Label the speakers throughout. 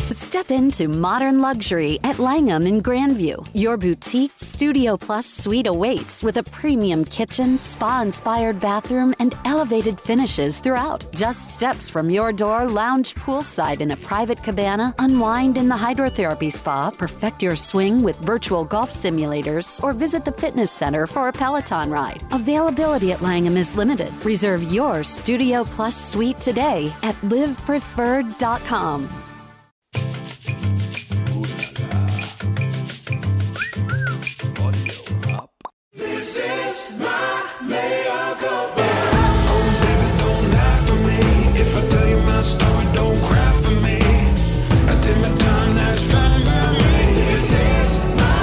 Speaker 1: Step into modern luxury at Langham in Grandview. Your boutique Studio Plus suite awaits with a premium kitchen, spa-inspired bathroom, and elevated finishes throughout. Just steps from your door, lounge poolside in a private cabana, unwind in the hydrotherapy spa, perfect your swing with virtual golf simulators, or visit the fitness center for a Peloton ride. Availability at Langham is limited. Reserve your Studio Plus suite today at livepreferred.com.
Speaker 2: This is my mea culpa. Oh, baby, don't laugh at me. If I tell you my story, don't cry for me. I did my time, that's fine by me. This is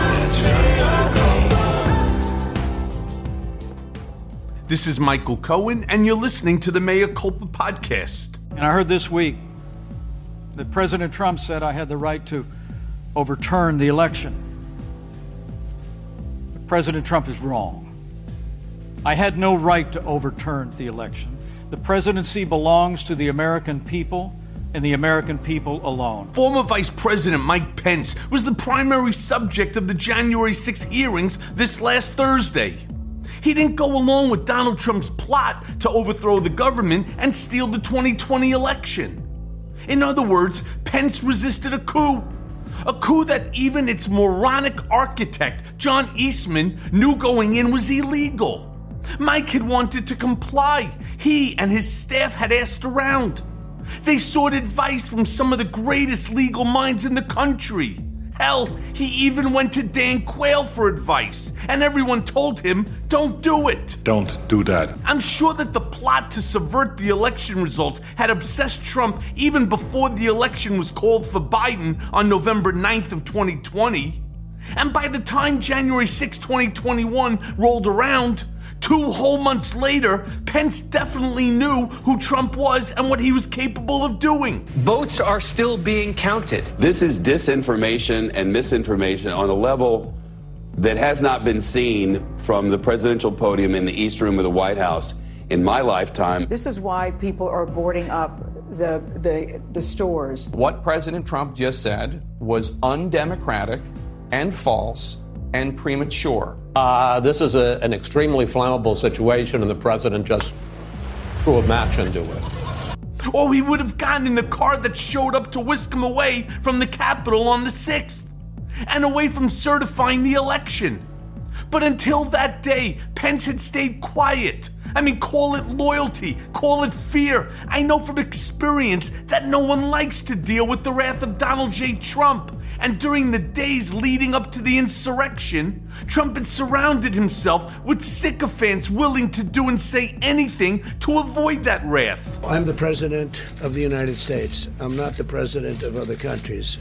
Speaker 2: my mea culpa.
Speaker 3: This is Michael Cohen, and you're listening to the Mea Culpa podcast.
Speaker 4: And I heard this week that President Trump said I had the right to overturn the election. President Trump is wrong. I had no right to overturn the election. The presidency belongs to the American people and the American people alone.
Speaker 3: Former Vice President Mike Pence was the primary subject of the January 6th hearings this last Thursday. He didn't go along with Donald Trump's plot to overthrow the government and steal the 2020 election. In other words, Pence resisted a coup. A coup that even its moronic architect, John Eastman, knew going in was illegal. Mike had wanted to comply. He and his staff had asked around. They sought advice from some of the greatest legal minds in the country. Hell, he even went to Dan Quayle for advice, and everyone told him, don't do it.
Speaker 5: Don't do that.
Speaker 3: I'm sure that the plot to subvert the election results had obsessed Trump even before the election was called for Biden on November 9th of 2020. And by the time January 6, 2021 rolled around, 2 whole months later, Pence definitely knew who Trump was and what he was capable of doing.
Speaker 6: Votes are still being counted.
Speaker 7: This is disinformation and misinformation on a level that has not been seen from the presidential podium in the East Room of the White House in my lifetime.
Speaker 8: This is why people are boarding up the stores.
Speaker 9: What President Trump just said was undemocratic and false and premature.
Speaker 10: This is an extremely flammable situation, and the president just threw a match into it.
Speaker 3: Or he would have gotten in the car that showed up to whisk him away from the Capitol on the 6th, and away from certifying the election. But until that day, Pence had stayed quiet. I mean, call it loyalty, call it fear. I know from experience that no one likes to deal with the wrath of Donald J. Trump. And during the days leading up to the insurrection, Trump had surrounded himself with sycophants willing to do and say anything to avoid that wrath.
Speaker 11: I'm the president of the United States. I'm not the president of other countries.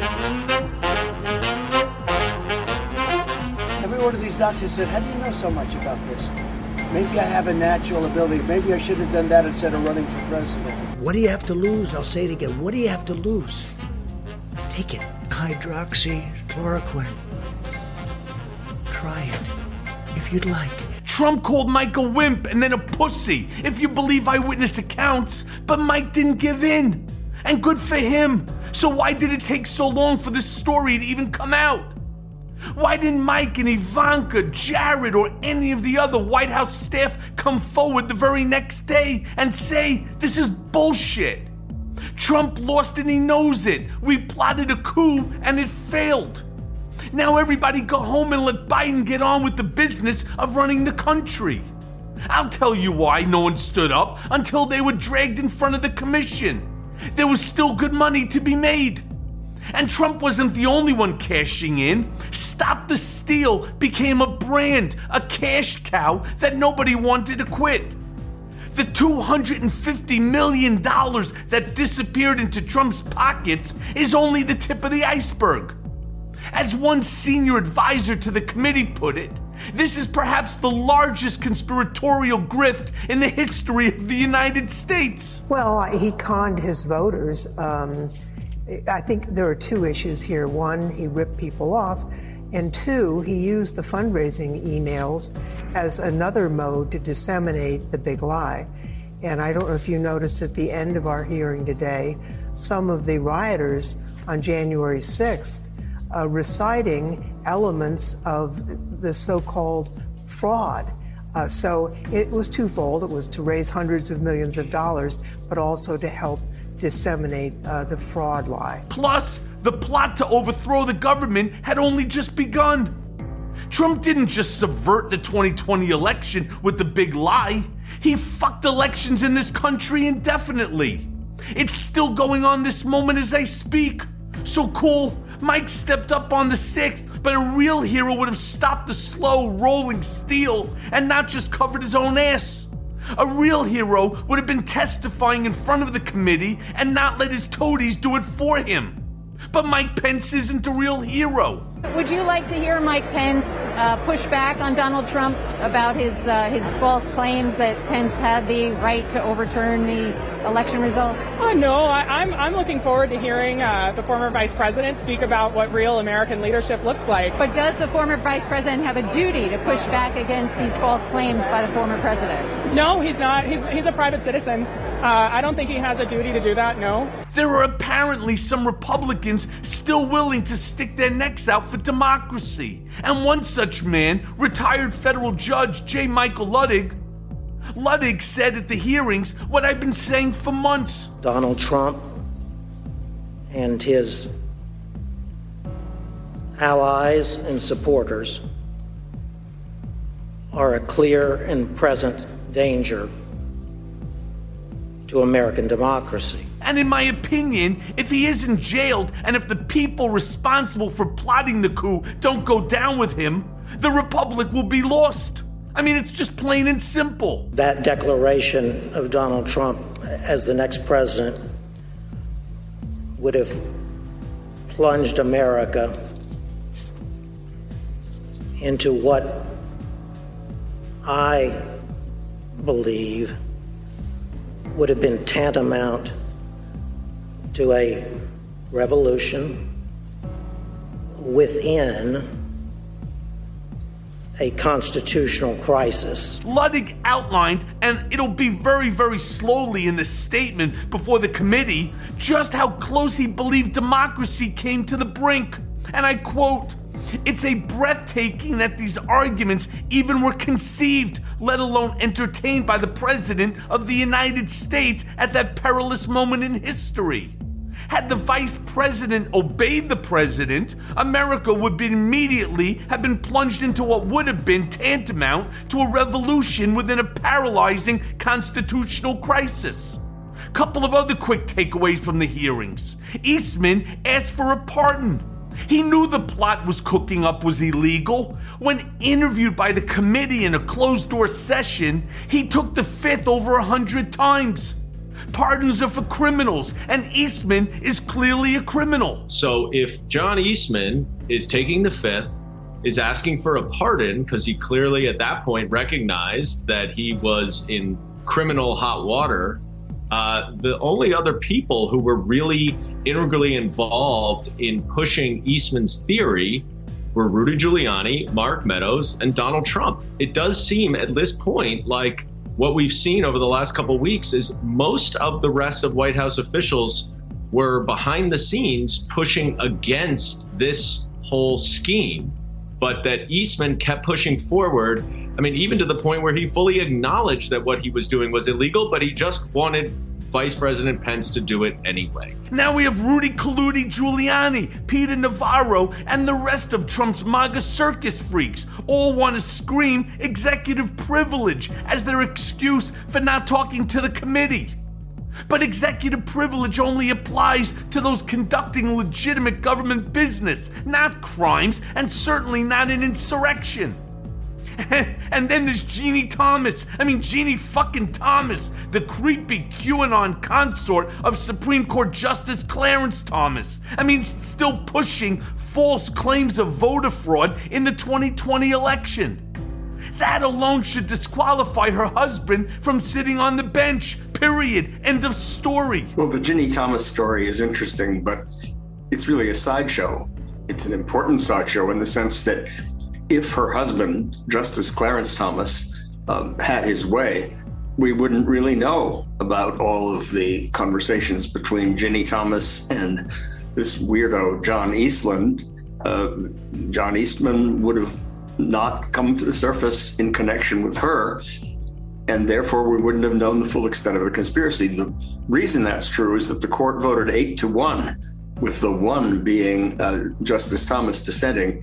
Speaker 12: Every one of these doctors said, how do you know so much about this? Maybe I have a natural ability. Maybe I should have done that instead of running for president.
Speaker 11: What do you have to lose? I'll say it again. What do you have to lose? Take it. Hydroxychloroquine. Try it, if you'd like.
Speaker 3: Trump called Mike a wimp and then a pussy, if you believe eyewitness accounts, but Mike didn't give in. And good for him. So why did it take so long for this story to even come out? Why didn't Mike and Ivanka, Jared, or any of the other White House staff come forward the very next day and say, this is bullshit? Trump lost and he knows it. We plotted a coup and it failed. Now everybody go home and let Biden get on with the business of running the country. I'll tell you why no one stood up until they were dragged in front of the commission. There was still good money to be made. And Trump wasn't the only one cashing in. Stop the Steal became a brand, a cash cow that nobody wanted to quit. The $250 million that disappeared into Trump's pockets is only the tip of the iceberg. As one senior advisor to the committee put it, this is perhaps the largest conspiratorial grift in the history of the United States.
Speaker 8: Well, he conned his voters. I think there are 2 issues here. 1, he ripped people off. And 2, he used the fundraising emails as another mode to disseminate the big lie. And I don't know if you noticed at the end of our hearing today, some of the rioters on January 6th, reciting elements of the so-called fraud. So it was twofold. It was to raise hundreds of millions of dollars, but also to help disseminate the fraud lie.
Speaker 3: Plus, the plot to overthrow the government had only just begun. Trump didn't just subvert the 2020 election with the big lie. He fucked elections in this country indefinitely. It's still going on this moment as I speak. So cool, Mike stepped up on the 6th, but a real hero would have stopped the slow rolling steel and not just covered his own ass. A real hero would have been testifying in front of the committee and not let his toadies do it for him. But Mike Pence isn't a real hero.
Speaker 5: Would you like to hear Mike Pence push back on Donald Trump about his false claims that Pence had the right to overturn the election results?
Speaker 13: No, I'm looking forward to hearing the former vice president speak about what real American leadership looks like.
Speaker 5: But does the former vice president have a duty to push back against these false claims by the former president?
Speaker 13: No, he's not. He's a private citizen. I don't think he has a duty to do that, no.
Speaker 3: There are apparently some Republicans still willing to stick their necks out for democracy. And one such man, retired federal judge J. Michael Luttig, said at the hearings what I've been saying for months.
Speaker 11: Donald Trump and his allies and supporters are a clear and present danger to American democracy.
Speaker 3: And in my opinion, if he isn't jailed and if the people responsible for plotting the coup don't go down with him, the republic will be lost. I mean, it's just plain and simple.
Speaker 11: That declaration of Donald Trump as the next president would have plunged America into what I believe would have been tantamount to a revolution within a constitutional crisis.
Speaker 3: Luttig outlined, and it'll be very, very slowly in the statement before the committee, just how close he believed democracy came to the brink. And I quote, "It's a breathtaking that these arguments even were conceived, let alone entertained by the President of the United States at that perilous moment in history. Had the Vice President obeyed the President, America would immediately have been plunged into what would have been tantamount to a revolution within a paralyzing constitutional crisis." Couple of other quick takeaways from the hearings. Eastman asked for a pardon. He knew the plot was cooking up was illegal. When interviewed by the committee in a closed-door session, he took the fifth over 100 times. Pardons are for criminals, and Eastman is clearly a criminal.
Speaker 14: So if John Eastman is taking the fifth, is asking for a pardon because he clearly at that point recognized that he was in criminal hot water, the only other people who were really integrally involved in pushing Eastman's theory were Rudy Giuliani, Mark Meadows, and Donald Trump. It does seem at this point like what we've seen over the last couple of weeks is most of the rest of White House officials were behind the scenes pushing against this whole scheme, but that Eastman kept pushing forward. I mean, even to the point where he fully acknowledged that what he was doing was illegal, but he just wanted Vice President Pence to do it anyway.
Speaker 3: Now we have Rudy Giuliani, Peter Navarro, and the rest of Trump's MAGA circus freaks all want to scream executive privilege as their excuse for not talking to the committee. But executive privilege only applies to those conducting legitimate government business, not crimes, and certainly not an insurrection. And then there's Jeannie Thomas, the creepy QAnon consort of Supreme Court Justice Clarence Thomas. Still pushing false claims of voter fraud in the 2020 election. That alone should disqualify her husband from sitting on the bench, period. End of story.
Speaker 15: Well, the Ginny Thomas story is interesting, but it's really a sideshow. It's an important sideshow in the sense that if her husband, Justice Clarence Thomas, had his way, we wouldn't really know about all of the conversations between Ginny Thomas and this weirdo, John Eastland, John Eastman would have not come to the surface in connection with her, and therefore we wouldn't have known the full extent of the conspiracy. The reason that's true is that the court voted 8-1, with the one being Justice Thomas dissenting,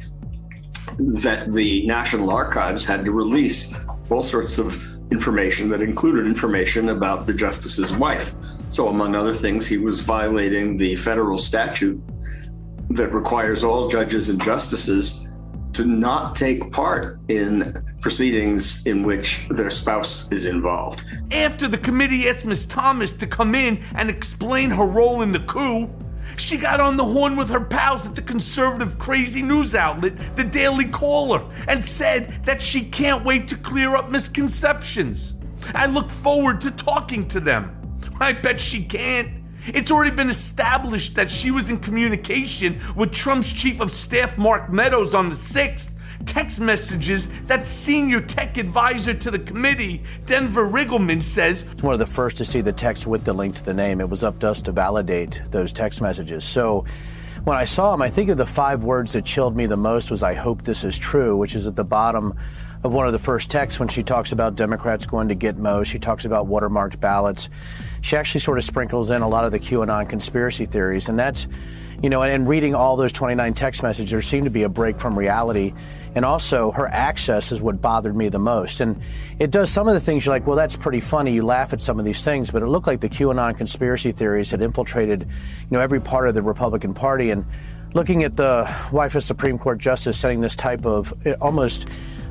Speaker 15: that the National Archives had to release all sorts of information that included information about the justice's wife. So among other things, he was violating the federal statute that requires all judges and justices to not take part in proceedings in which their spouse is involved.
Speaker 3: After the committee asked Ms. Thomas to come in and explain her role in the coup, she got on the horn with her pals at the conservative crazy news outlet, the Daily Caller, and said that she can't wait to clear up misconceptions. I look forward to talking to them. I bet she can't. It's already been established that she was in communication with Trump's chief of staff, Mark Meadows, on the 6th. Text messages that senior tech advisor to the committee, Denver Riggleman, says,
Speaker 16: one of the first to see the text with the link to the name. It was up to us to validate those text messages. So when I saw them, I think of the 5 words that chilled me the most was, "I hope this is true," which is at the bottom of one of the first texts when she talks about Democrats going to Gitmo. She talks about watermarked ballots. She actually sort of sprinkles in a lot of the QAnon conspiracy theories. And that's, you know, and reading all those 29 text messages, there seemed to be a break from reality. And also her access is what bothered me the most. And it does some of the things you're like, well, that's pretty funny. You laugh at some of these things, but it looked like the QAnon conspiracy theories had infiltrated, you know, every part of the Republican Party. And looking at the wife of Supreme Court Justice sending this type of almost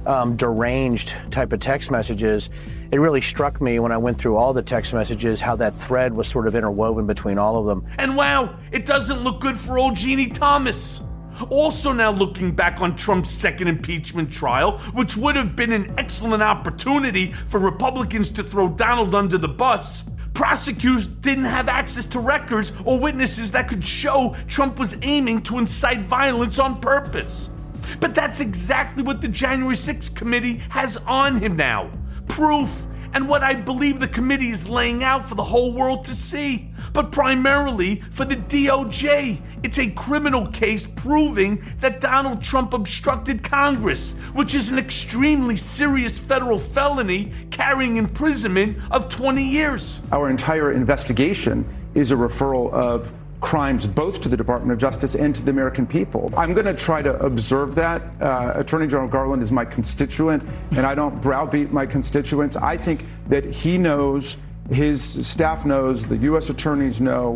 Speaker 16: deranged type of text messages, it really struck me when I went through all the text messages how that thread was sort of interwoven between all of them.
Speaker 3: And wow, it doesn't look good for old Jeannie Thomas. Also now looking back on Trump's second impeachment trial, which would have been an excellent opportunity for Republicans to throw Donald under the bus, prosecutors didn't have access to records or witnesses that could show Trump was aiming to incite violence on purpose. But that's exactly what the January 6th committee has on him now. Proof, and what I believe the committee is laying out for the whole world to see. But primarily for the DOJ. It's a criminal case proving that Donald Trump obstructed Congress, which is an extremely serious federal felony carrying imprisonment of 20 years.
Speaker 17: Our entire investigation is a referral of crimes both to the Department of Justice and to the American people. I'm going to try to observe that. Attorney General Garland is my constituent, and I don't browbeat my constituents. I think that he knows, his staff knows, the U.S. attorneys know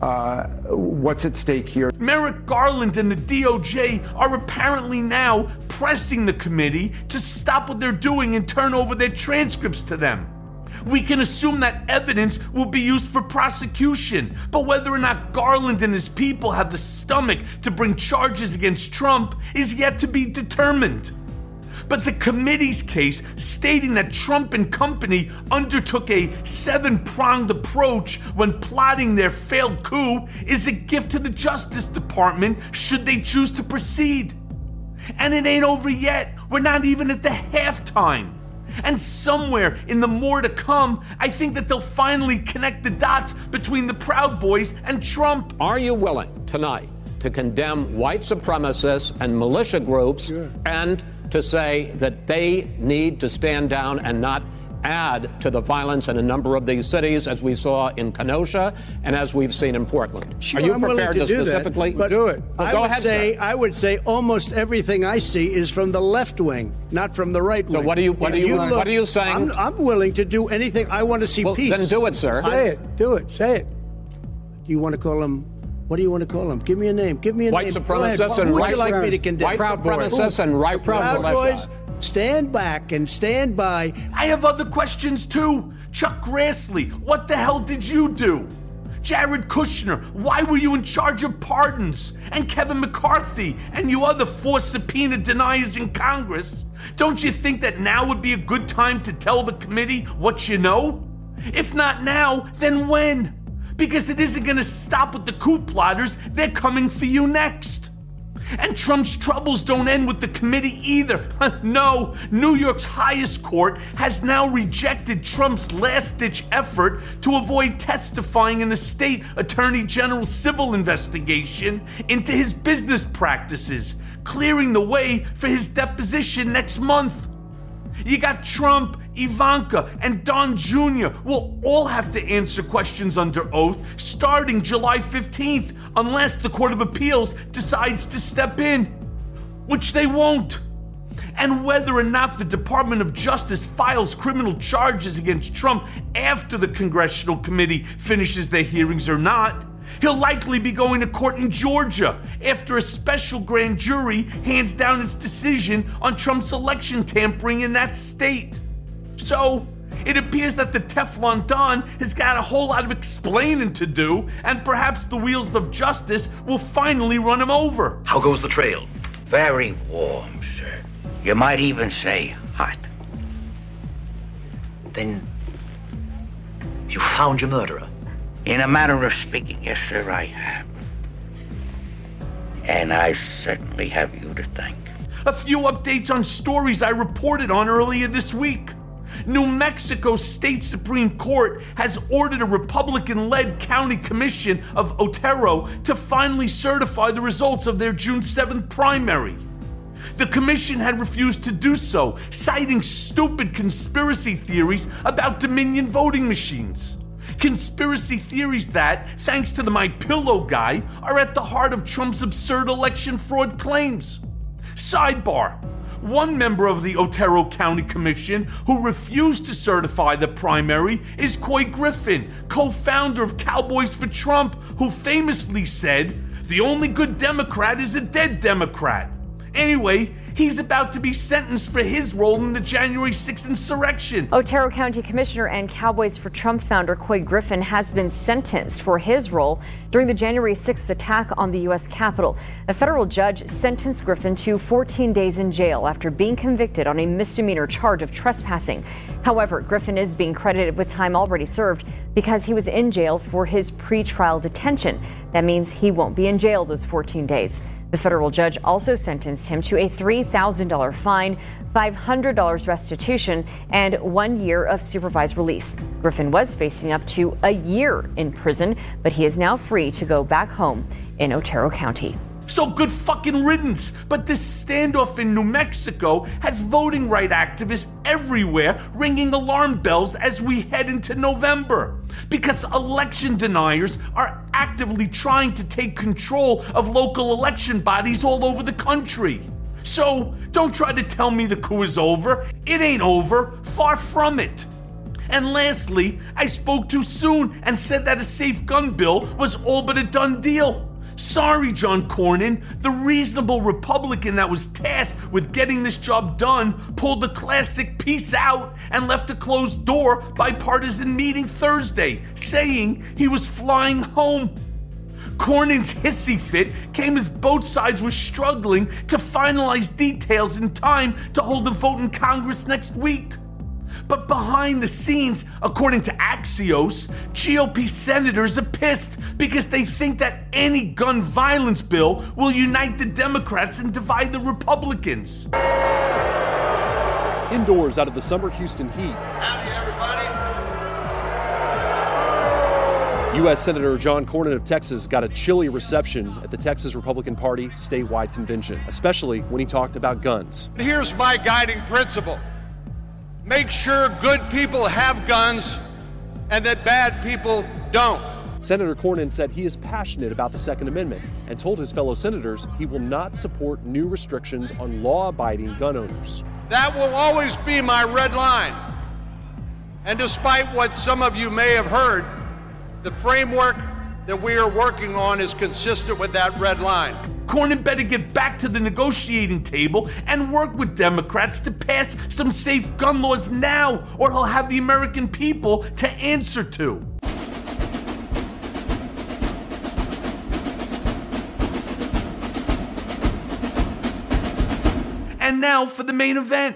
Speaker 17: what's at stake here.
Speaker 3: Merrick Garland and the DOJ are apparently now pressing the committee to stop what they're doing and turn over their transcripts to them. We can assume that evidence will be used for prosecution, but whether or not Garland and his people have the stomach to bring charges against Trump is yet to be determined. But the committee's case stating that Trump and company undertook a 7-pronged approach when plotting their failed coup is a gift to the Justice Department should they choose to proceed. And it ain't over yet. We're not even at the halftime. And somewhere in the more to come, I think that they'll finally connect the dots between the Proud Boys and Trump.
Speaker 10: Are you willing tonight to condemn white supremacists and militia groups and to say that they need to stand down and not add to the violence in a number of these cities, as we saw in Kenosha and as we've seen in Portland?
Speaker 12: Sure,
Speaker 10: are you
Speaker 12: I'm
Speaker 10: prepared to
Speaker 12: do
Speaker 10: specifically
Speaker 12: that,
Speaker 10: do it? Well, go ahead, sir.
Speaker 12: I would say almost everything I see is from the left wing, not from the right wing.
Speaker 10: So what are you saying?
Speaker 12: I'm willing to do anything. I want to see peace.
Speaker 10: Then do it, sir.
Speaker 12: Say it. Do it. Say it. Do you want to call them? What do you want to call them? Give me a name. Give me a
Speaker 10: white
Speaker 12: name.
Speaker 10: Supremacists and
Speaker 12: who would
Speaker 10: right
Speaker 12: you like me to condemn?
Speaker 10: White supremacists and right
Speaker 12: Proud Boys. Stand back and stand by.
Speaker 3: I have other questions too. Chuck Grassley, what the hell did you do? Jared Kushner, why were you in charge of pardons? And Kevin McCarthy, and you other 4 subpoena deniers in Congress. Don't you think that now would be a good time to tell the committee what you know? If not now, then when? Because it isn't going to stop with the coup plotters. They're coming for you next. And Trump's troubles don't end with the committee either. No, New York's highest court has now rejected Trump's last-ditch effort to avoid testifying in the state attorney general's civil investigation into his business practices, clearing the way for his deposition next month. You got Trump, Ivanka, and Don Jr. will all have to answer questions under oath starting July 15th, unless the Court of Appeals decides to step in, which they won't. And whether or not the Department of Justice files criminal charges against Trump after the Congressional Committee finishes their hearings or not, he'll likely be going to court in Georgia after a special grand jury hands down its decision on Trump's election tampering in that state. So, it appears that the Teflon Don has got a whole lot of explaining to do, and perhaps the wheels of justice will finally run him over.
Speaker 18: How goes the trail? Very warm, sir. You might even say hot. Then, you found your murderer? In a manner of speaking, yes, sir, I have. And I certainly have you to thank.
Speaker 3: A few updates on stories I reported on earlier this week. New Mexico State Supreme Court has ordered a Republican-led county commission of Otero to finally certify the results of their June 7th primary. The commission had refused to do so, citing stupid conspiracy theories about Dominion voting machines. Conspiracy theories that, thanks to the MyPillow guy, are at the heart of Trump's absurd election fraud claims. Sidebar. One member of the Otero County Commission who refused to certify the primary is Couy Griffin, co-founder of Cowboys for Trump, who famously said, "The only good Democrat is a dead Democrat." Anyway, he's about to be sentenced for his role in the January 6th insurrection.
Speaker 19: Otero County Commissioner and Cowboys for Trump founder Couy Griffin has been sentenced for his role during the January 6th attack on the U.S. Capitol. A federal judge sentenced Griffin to 14 days in jail after being convicted on a misdemeanor charge of trespassing. However, Griffin is being credited with time already served because he was in jail for his pretrial detention. That means he won't be in jail those 14 days. The federal judge also sentenced him to a $3,000 fine, $500 restitution, and 1 year of supervised release. Griffin was facing up to a year in prison, but he is now free to go back home in Otero County.
Speaker 3: So good fucking riddance. But this standoff in New Mexico has voting right activists everywhere ringing alarm bells as we head into November. Because election deniers are actively trying to take control of local election bodies all over the country. So don't try to tell me the coup is over. It ain't over. Far from it. And lastly, I spoke too soon and said that a safe gun bill was all but a done deal. Sorry, John Cornyn. The reasonable Republican that was tasked with getting this job done pulled the classic peace out and left a closed door bipartisan meeting Thursday, saying he was flying home. Cornyn's hissy fit came as both sides were struggling to finalize details in time to hold a vote in Congress next week. But behind the scenes, according to Axios, GOP senators are pissed because they think that any gun violence bill will unite the Democrats and divide the Republicans.
Speaker 20: Indoors out of the summer Houston heat.
Speaker 2: Howdy, everybody.
Speaker 20: U.S. Senator John Cornyn of Texas got a chilly reception at the Texas Republican Party statewide convention, especially when he talked about guns.
Speaker 21: Here's my guiding principle. Make sure good people have guns and that bad people don't.
Speaker 20: Senator Cornyn said he is passionate about the Second Amendment and told his fellow senators he will not support new restrictions on law-abiding gun owners.
Speaker 21: That will always be my red line. And despite what some of you may have heard, the framework that we are working on is consistent with that red line.
Speaker 3: Cornyn better get back to the negotiating table and work with Democrats to pass some safe gun laws now, or he'll have the American people to answer to. And now for the main event.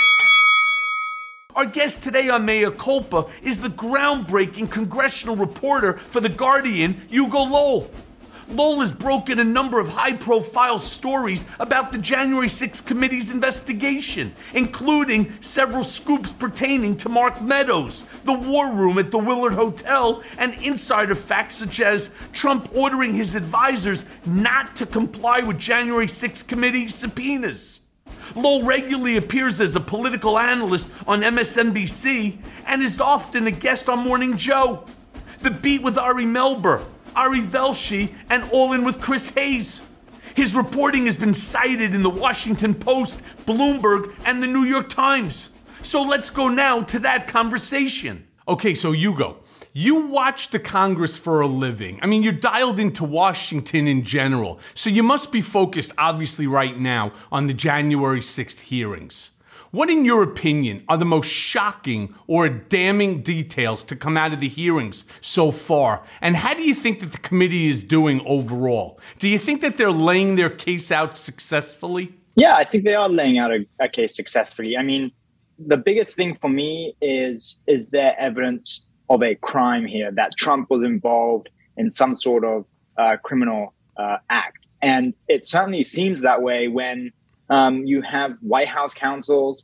Speaker 3: Our guest today on Mea Culpa is the groundbreaking congressional reporter for The Guardian, Hugo Lowell. Lowell has broken a number of high-profile stories about the January 6th committee's investigation, including several scoops pertaining to Mark Meadows, the war room at the Willard Hotel, and insider facts such as Trump ordering his advisors not to comply with January 6th committee subpoenas. Lowell regularly appears as a political analyst on MSNBC and is often a guest on Morning Joe, The Beat with Ari Melber, Ari Velshi, and All In with Chris Hayes. His reporting has been cited in the Washington Post, Bloomberg, and the New York Times. So let's go now to that conversation. Okay, so Hugo, you watch the Congress for a living. I mean, you're dialed into Washington in general, so you must be focused, obviously, right now on the January 6th hearings. What, in your opinion, are the most shocking or damning details to come out of the hearings so far? And how do you think that the committee is doing overall? Do you think that they're laying their case out successfully?
Speaker 1: Yeah, I think they are laying out a case successfully. I mean, the biggest thing for me is there evidence of a crime here, that Trump was involved in some sort of criminal act. And it certainly seems that way when you have White House counsels,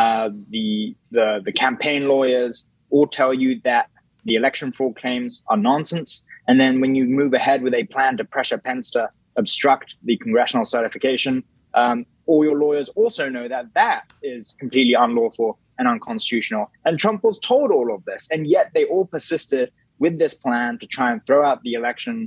Speaker 1: the campaign lawyers all tell you that the election fraud claims are nonsense. And then when you move ahead with a plan to pressure Pence to obstruct the congressional certification, all your lawyers also know that that is completely unlawful and unconstitutional. And Trump was told all of this, and yet they all persisted with this plan to try and throw out the election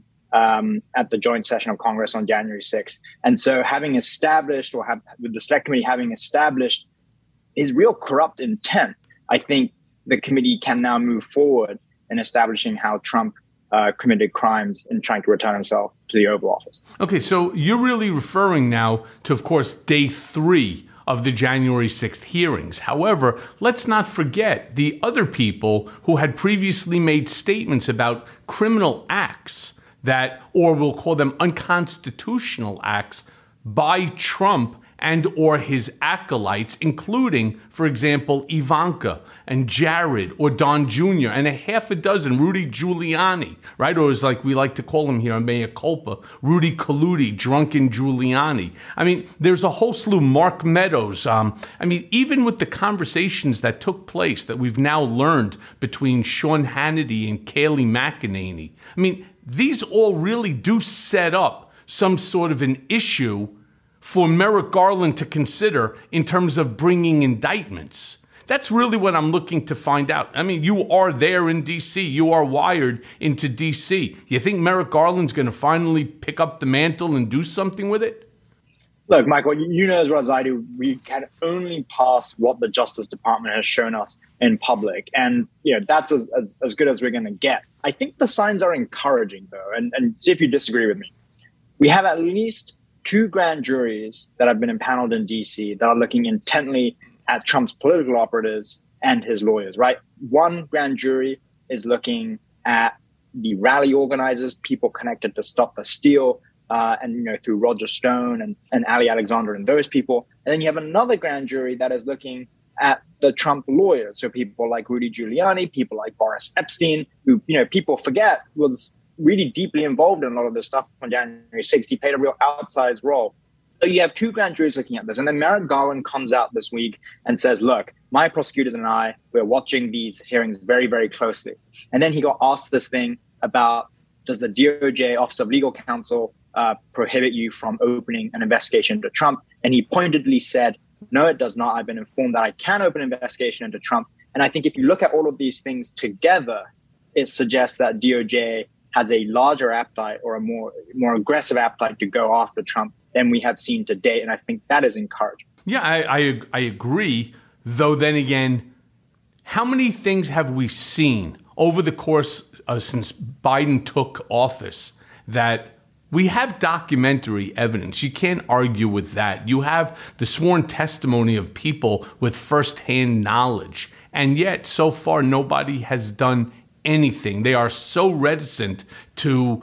Speaker 1: at the joint session of Congress on January 6th. And so having established, with the Select Committee having established his real corrupt intent, I think the committee can now move forward in establishing how Trump committed crimes in trying to return himself to the Oval Office.
Speaker 3: Okay, so you're really referring now to, of course, day 3 of the January 6th hearings. However, let's not forget the other people who had previously made statements about criminal acts that, or we'll call them unconstitutional acts, by Trump and or his acolytes, including, for example, Ivanka and Jared or Don Jr. and a half a dozen, Rudy Giuliani, right? Or as like we like to call him here on Mea Culpa, Rudy Colludi, Drunken Giuliani. I mean, there's a whole slew, Mark Meadows. I mean, even with the conversations that took place that we've now learned between Sean Hannity and Kayleigh McEnany, I mean, these all really do set up some sort of an issue for Merrick Garland to consider in terms of bringing indictments. That's really what I'm looking to find out. I mean, you are there in D.C. You are wired into D.C. You think Merrick Garland's going to finally pick up the mantle and do something with it?
Speaker 1: Look, Michael, you know as well as I do, we can only pass what the Justice Department has shown us in public. And, you know, that's as good as we're going to get. I think the signs are encouraging, though, and see if you disagree with me. We have at least 2 grand juries that have been impaneled in D.C. that are looking intently at Trump's political operatives and his lawyers, right? One grand jury is looking at the rally organizers, people connected to Stop the Steal, and, you know, through Roger Stone and Ali Alexander and those people. And then you have another grand jury that is looking at the Trump lawyers. So people like Rudy Giuliani, people like Boris Epstein, who, you know, people forget was really deeply involved in a lot of this stuff on January 6th. He played a real outsized role. So you have 2 grand juries looking at this. And then Merrick Garland comes out this week and says, look, my prosecutors and I, we're watching these hearings very, very closely. And then he got asked this thing about, does the DOJ, Office of Legal Counsel, prohibit you from opening an investigation into Trump? And he pointedly said, no, it does not. I've been informed that I can open an investigation into Trump. And I think if you look at all of these things together, it suggests that DOJ has a larger appetite or a more aggressive appetite to go after Trump than we have seen to date. And I think that is encouraging.
Speaker 3: Yeah, I agree. Though then again, how many things have we seen over the course since Biden took office that we have documentary evidence? You can't argue with that. You have the sworn testimony of people with firsthand knowledge. And yet, so far, nobody has done anything. They are so reticent to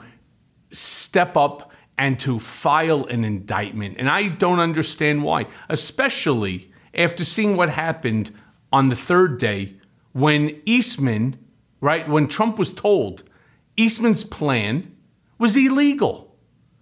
Speaker 3: step up and to file an indictment. And I don't understand why, especially after seeing what happened on the 3rd day when Eastman, right, when Trump was told Eastman's plan was illegal.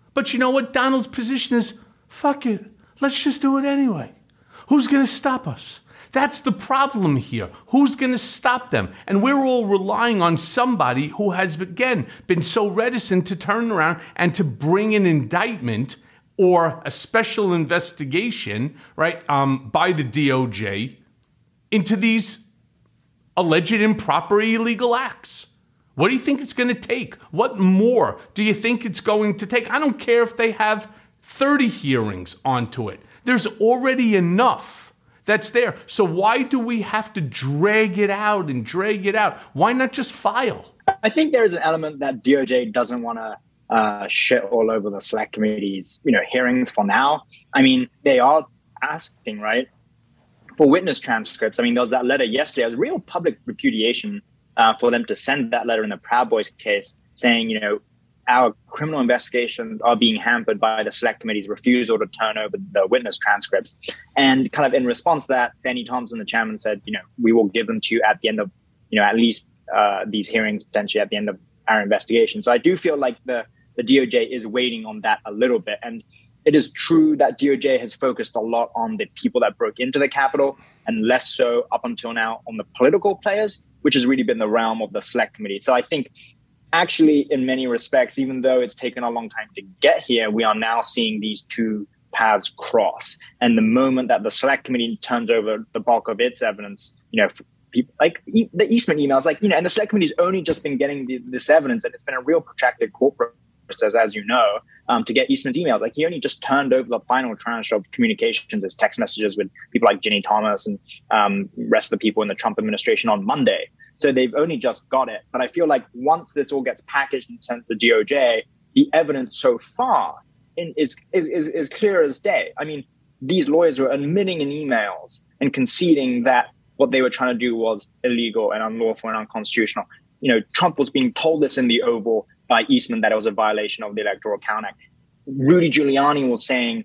Speaker 3: But you know what? Donald's position is, fuck it. Let's just do it anyway. Who's going to stop us? That's the problem here. Who's going to stop them? And we're all relying on somebody who has, again, been so reticent to turn around and to bring an indictment or a special investigation, right, by the DOJ into these alleged improper illegal acts. What do you think it's going to take? What more do you think it's going to take? I don't care if they have 30 hearings onto it. There's already enough that's there. So why do we have to drag it out and drag it out? Why not just file?
Speaker 1: I think there is an element that DOJ doesn't want to shit all over the Select Committee's, hearings for now. I mean, they are asking, right, for witness transcripts. I mean, there was that letter yesterday. It was real public repudiation for them to send that letter in the Proud Boys case saying, our criminal investigations are being hampered by the Select Committee's refusal to turn over the witness transcripts. And kind of in response to that, Benny Thompson, the chairman, said, we will give them to you at the end of, at least these hearings, potentially at the end of our investigation. So I do feel like the DOJ is waiting on that a little bit. And it is true that DOJ has focused a lot on the people that broke into the Capitol and less so up until now on the political players, which has really been the realm of the Select Committee. So I think actually, in many respects, even though it's taken a long time to get here, we are now seeing these two paths cross. And the moment that the Select Committee turns over the bulk of its evidence, people like the Eastman emails, and the Select Committee's only just been getting this evidence, and it's been a real protracted court process, as you know, to get Eastman's emails. He only just turned over the final tranche of communications as text messages with people like Ginny Thomas and rest of the people in the Trump administration on Monday. So they've only just got it. But I feel like once this all gets packaged and sent to the DOJ, the evidence so far is clear as day. I mean, these lawyers were admitting in emails and conceding that what they were trying to do was illegal and unlawful and unconstitutional. Trump was being told this in the Oval by Eastman that it was a violation of the Electoral Count Act. Rudy Giuliani was saying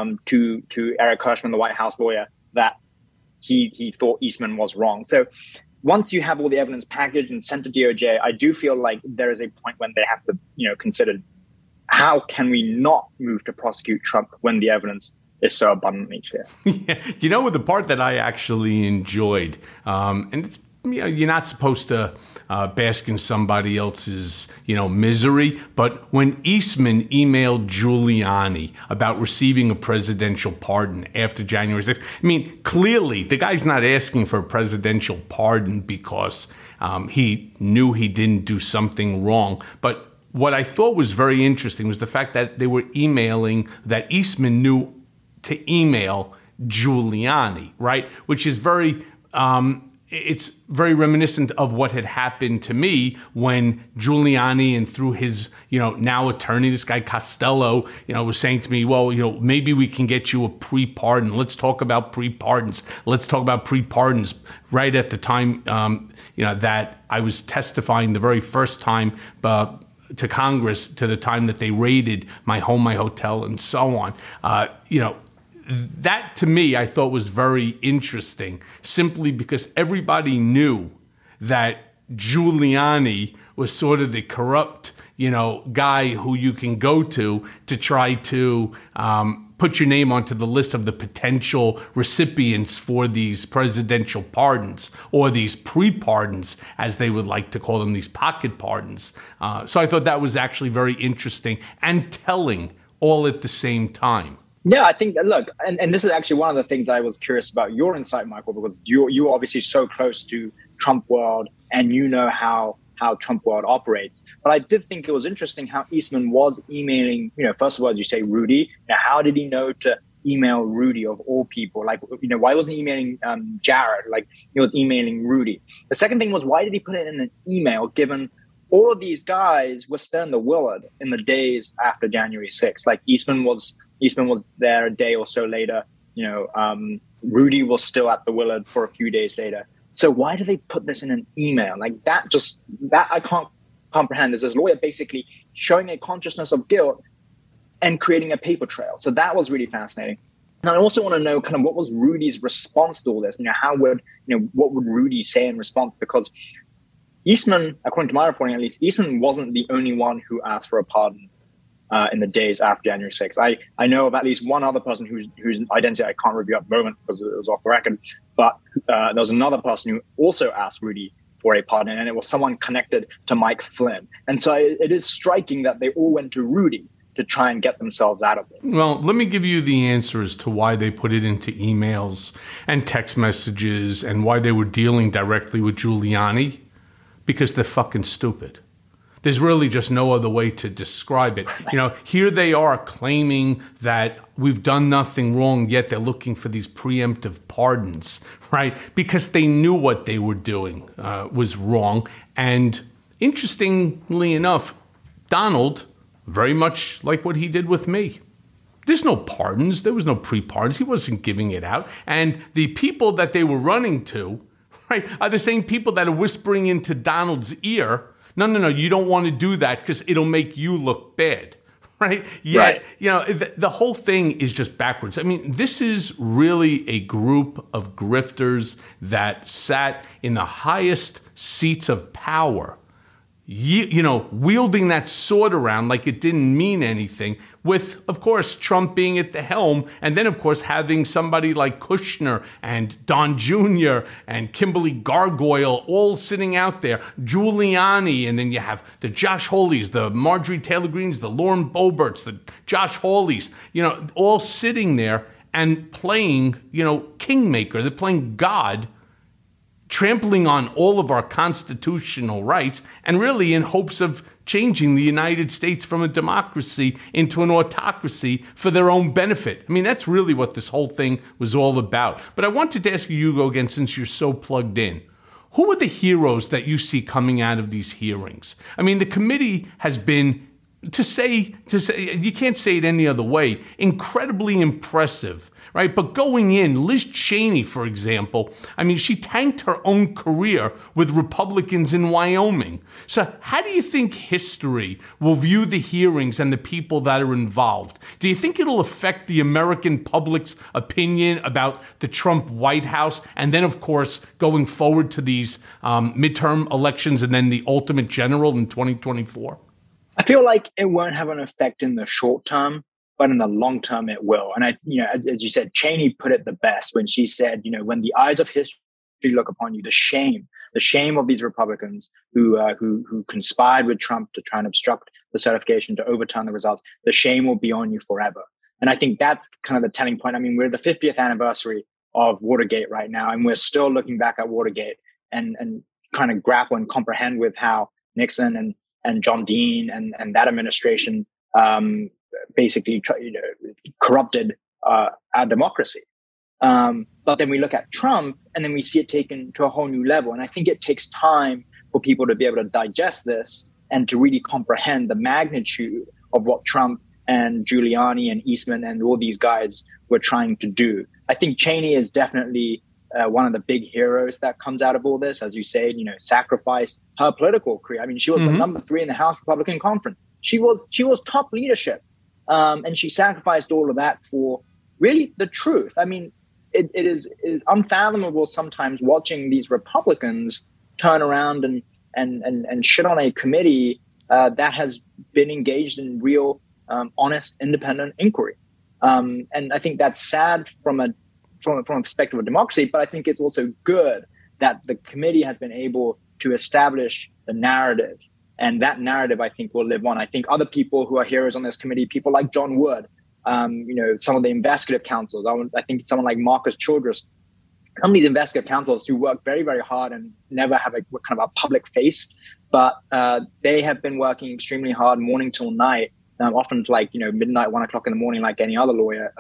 Speaker 1: to Eric Hirschman, the White House lawyer, that he thought Eastman was wrong. So once you have all the evidence packaged and sent to DOJ, I do feel like there is a point when they have to, consider how can we not move to prosecute Trump when the evidence is so abundantly clear.
Speaker 3: Yeah. The part that I actually enjoyed, and it's, you're not supposed to bask in somebody else's, misery. But when Eastman emailed Giuliani about receiving a presidential pardon after January 6th, I mean, clearly the guy's not asking for a presidential pardon because he knew he didn't do something wrong. But what I thought was very interesting was the fact that they were emailing, that Eastman knew to email Giuliani, right? Which is very... it's very reminiscent of what had happened to me when Giuliani and through his, now attorney, this guy Costello, was saying to me, well, maybe we can get you a pre-pardon. Let's talk about pre-pardons. Let's talk about pre-pardons right at the time, that I was testifying the very first time to Congress, to the time that they raided my home, my hotel, and so on. That, to me, I thought was very interesting, simply because everybody knew that Giuliani was sort of the corrupt, guy who you can go to try to put your name onto the list of the potential recipients for these presidential pardons, or these pre-pardons, as they would like to call them, these pocket pardons. So I thought that was actually very interesting and telling all at the same time.
Speaker 1: Yeah, I think, look, and this is actually one of the things I was curious about your insight, Michael, because you're obviously so close to Trump world and how Trump world operates. But I did think it was interesting how Eastman was emailing, first of all, as you say, Rudy. How did he know to email Rudy of all people? Why wasn't he emailing Jared? He was emailing Rudy. The second thing was, why did he put it in an email given all of these guys were still in the Willard in the days after January 6th? Eastman was there a day or so later. Rudy was still at the Willard for a few days later. So why do they put this in an email? That I can't comprehend. There's this lawyer basically showing a consciousness of guilt and creating a paper trail. So that was really fascinating. And I also want to know kind of what was Rudy's response to all this? What would Rudy say in response? Because Eastman, according to my reporting at least, Eastman wasn't the only one who asked for a pardon in the days after January 6th. I know of at least one other person whose identity I can't review at the moment because it was off the record, but there was another person who also asked Rudy for a pardon, and it was someone connected to Mike Flynn. And so it is striking that they all went to Rudy to try and get themselves out of it.
Speaker 3: Well, let me give you the answers to why they put it into emails and text messages and why they were dealing directly with Giuliani. Because they're fucking stupid. There's really just no other way to describe it. Here they are claiming that we've done nothing wrong, yet they're looking for these preemptive pardons, right? Because they knew what they were doing was wrong. And interestingly enough, Donald, very much like what he did with me. There's no pardons. There was no pre-pardons. He wasn't giving it out. And the people that they were running to, right, are the same people that are whispering into Donald's ear, no, you don't want to do that because it'll make you look bad, right? Yet, the whole thing is just backwards. I mean, this is really a group of grifters that sat in the highest seats of power, wielding that sword around like it didn't mean anything, with, of course, Trump being at the helm, and then, of course, having somebody like Kushner and Don Jr. and Kimberly Gargoyle all sitting out there, Giuliani, and then you have the Josh Hawleys, the Marjorie Taylor Greens, the Lauren Boeberts, the Josh Hawleys, all sitting there and playing, kingmaker. They're playing God, trampling on all of our constitutional rights, and really in hopes of changing the United States from a democracy into an autocracy for their own benefit. I mean, that's really what this whole thing was all about. But I wanted to ask you, Hugo, again, since you're so plugged in, who are the heroes that you see coming out of these hearings? I mean, the committee has been, to say, you can't say it any other way, incredibly impressive, right? But going in, Liz Cheney, for example, I mean, she tanked her own career with Republicans in Wyoming. So how do you think history will view the hearings and the people that are involved? Do you think it'll affect the American public's opinion about the Trump White House? And then, of course, going forward to these midterm elections and then the ultimate general in 2024?
Speaker 1: I feel like it won't have an effect in the short term, but in the long term, it will. And as you said, Cheney put it the best when she said, when the eyes of history look upon you, the shame of these Republicans who conspired with Trump to try and obstruct the certification, to overturn the results, the shame will be on you forever. And I think that's kind of the telling point. I mean, we're the 50th anniversary of Watergate right now, and we're still looking back at Watergate and kind of grapple and comprehend with how Nixon and John Dean and that administration basically corrupted our democracy. But then we look at Trump and then we see it taken to a whole new level. And I think it takes time for people to be able to digest this and to really comprehend the magnitude of what Trump and Giuliani and Eastman and all these guys were trying to do. I think Cheney is definitely one of the big heroes that comes out of all this, as you say, sacrificed her political career. I mean, she was the number 3 in the House Republican Conference. She was top leadership. And she sacrificed all of that for really the truth. I mean, it is unfathomable sometimes watching these Republicans turn around and shit on a committee that has been engaged in real, honest, independent inquiry. And I think that's sad from a perspective of democracy, but I think it's also good that the committee has been able to establish the narrative. And that narrative, I think, will live on. I think other people who are heroes on this committee, people like John Wood, some of the investigative counsels, I think someone like Marcus Childress, some of these investigative counsels who work very, very hard and never have a kind of a public face, but they have been working extremely hard morning till night, often to midnight, 1 o'clock in the morning, like any other lawyer.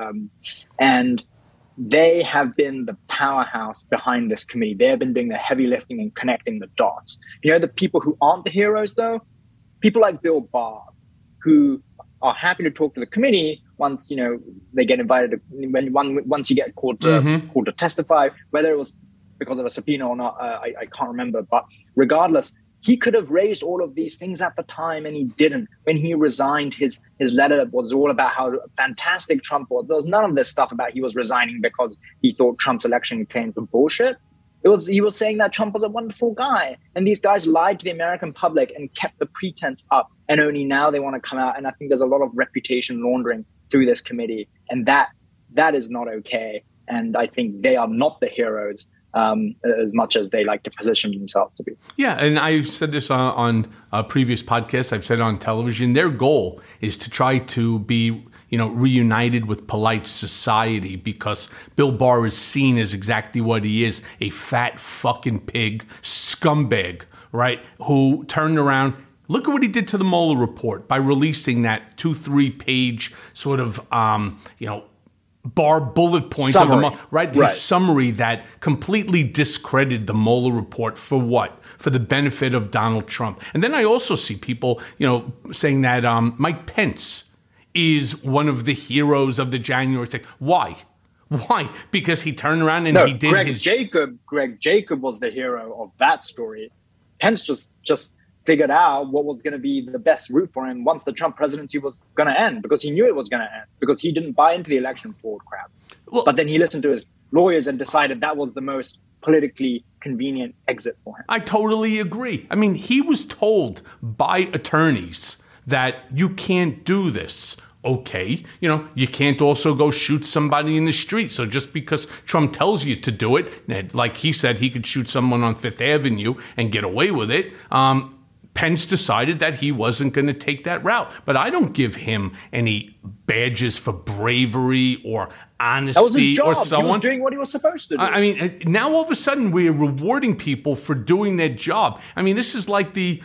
Speaker 1: And they have been the powerhouse behind this committee. They have been doing the heavy lifting and connecting the dots. The people who aren't the heroes, though, people like Bill Barr, who are happy to talk to the committee once, they get invited once you get called to testify, whether it was because of a subpoena or not, I can't remember. But regardless, he could have raised all of these things at the time, and he didn't. When he resigned, his letter was all about how fantastic Trump was. There was none of this stuff about he was resigning because he thought Trump's election claims were bullshit. He was saying that Trump was a wonderful guy, and these guys lied to the American public and kept the pretense up. and only now they want to come out. And I think there's a lot of reputation laundering through this committee, and that is not okay. And I think they are not the heroes as much as they like to position themselves to be.
Speaker 3: Yeah, and I've said this on previous podcasts. I've said it on television. Their goal is to try to be, reunited with polite society, because Bill Barr is seen as exactly what he is, a fat fucking pig scumbag, right, who turned around. Look at what he did to the Mueller report by releasing that 2-3 page sort of, Barr bullet point
Speaker 1: summary.
Speaker 3: of the right, his summary that completely discredited the Mueller report for what? For the benefit of Donald Trump. And then I also see people, saying that Mike Pence is one of the heroes of the January 6th. Why? Because he turned around and he did
Speaker 1: Greg Jacob was the hero of that story. Pence just figured out what was going to be the best route for him once the Trump presidency was going to end, because he knew it was going to end, because he didn't buy into the election fraud crap. But then he listened to his lawyers and decided that was the most politically convenient exit for him.
Speaker 3: I totally agree. I mean, he was told by attorneys that you can't do this. Okay, you can't also go shoot somebody in the street. So just because Trump tells you to do it, like he said he could shoot someone on Fifth Avenue and get away with it, Pence decided that he wasn't going to take that route. But I don't give him any badges for bravery or honesty.
Speaker 1: That was his job.
Speaker 3: Or someone.
Speaker 1: He was doing what he was supposed to do.
Speaker 3: I mean, now all of a sudden we're rewarding people for doing their job. I mean, this is like the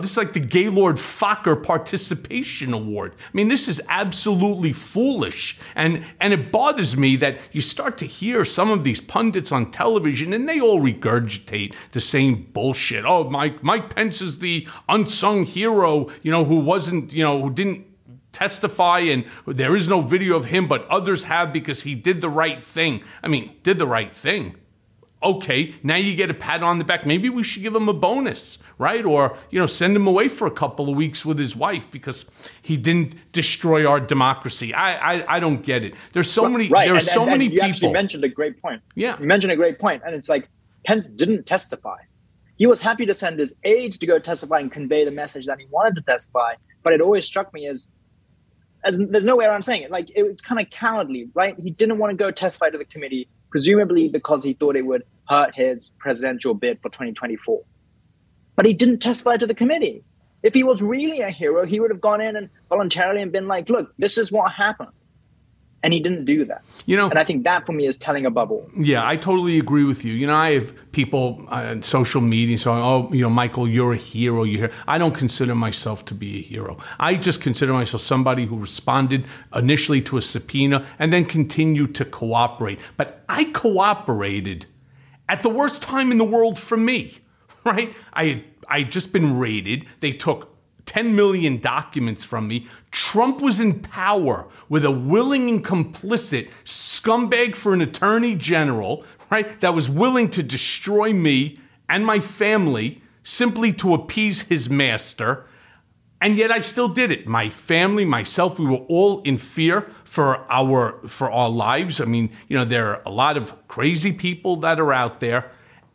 Speaker 3: Gaylord Fokker Participation Award. I mean, this is absolutely foolish. And it bothers me that you start to hear some of these pundits on television and they all regurgitate the same bullshit. Oh, Mike Pence is the unsung hero, who wasn't, who didn't testify, and there is no video of him, but others have because he did the right thing. I mean, did the right thing. Okay, now you get a pat on the back. Maybe we should give him a bonus, right? Or, send him away for a couple of weeks with his wife because he didn't destroy our democracy. I don't get it. There's so many people.
Speaker 1: You actually mentioned a great point.
Speaker 3: Yeah.
Speaker 1: You mentioned a great point. And it's like, Pence didn't testify. He was happy to send his aides to go testify and convey the message that he wanted to testify. But it always struck me as there's no way around saying it. Like, it's kind of cowardly, right? He didn't want to go testify to the committee, presumably because he thought it would hurt his presidential bid for 2024. But he didn't testify to the committee. If he was really a hero, he would have gone in and voluntarily and been like, look, this is what happened. And he didn't do that. And I think that for me is telling above all.
Speaker 3: Yeah, I totally agree with you. I have people on social media saying, Michael, you're a hero. I don't consider myself to be a hero. I just consider myself somebody who responded initially to a subpoena and then continued to cooperate. But I cooperated at the worst time in the world for me, right? I had just been raided. They took 10 million documents from me. Trump was in power with a willing and complicit scumbag for an attorney general, right, that was willing to destroy me and my family simply to appease his master. And yet I still did it. My family, myself, we were all in fear for our lives. I mean, there are a lot of crazy people that are out there.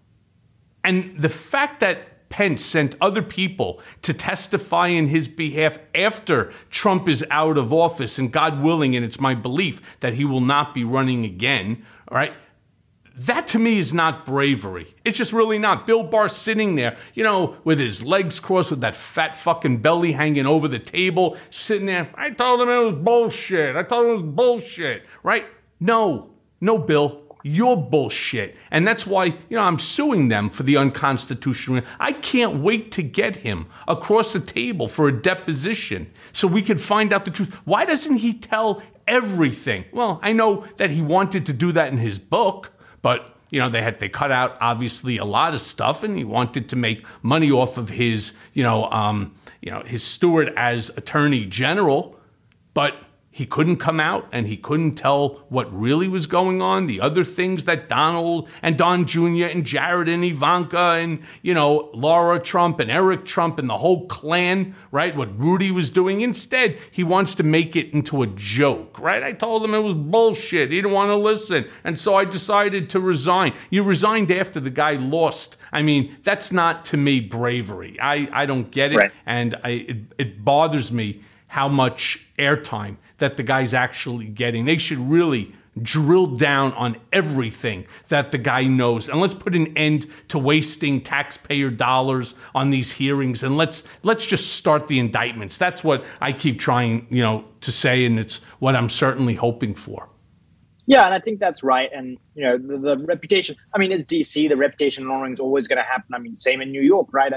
Speaker 3: And the fact that Pence sent other people to testify in his behalf after Trump is out of office, and God willing, and it's my belief that he will not be running again, all right? That to me is not bravery. It's just really not. Bill Barr sitting there, with his legs crossed, with that fat fucking belly hanging over the table, sitting there. I told him it was bullshit. Right? No, Bill. You're bullshit. And that's why, I'm suing them for the unconstitutional. I can't wait to get him across the table for a deposition so we can find out the truth. Why doesn't he tell everything? Well, I know that he wanted to do that in his book, but they cut out obviously a lot of stuff, and he wanted to make money off of his, his steward as attorney general, but he couldn't come out and he couldn't tell what really was going on, the other things that Donald and Don Jr. and Jared and Ivanka and, Laura Trump and Eric Trump and the whole clan, right, what Rudy was doing. Instead, he wants to make it into a joke, right? I told him it was bullshit. He didn't want to listen. And so I decided to resign. You resigned after the guy lost. I mean, that's not, to me, bravery. I don't get it. Right. And it bothers me how much airtime that the guy's actually getting. They should really drill down on everything that the guy knows. And let's put an end to wasting taxpayer dollars on these hearings. And let's just start the indictments. That's what I keep trying, to say. And it's what I'm certainly hoping for.
Speaker 1: Yeah, and I think that's right. And, the reputation, it's DC, the reputation laundering is always going to happen. Same in New York, right?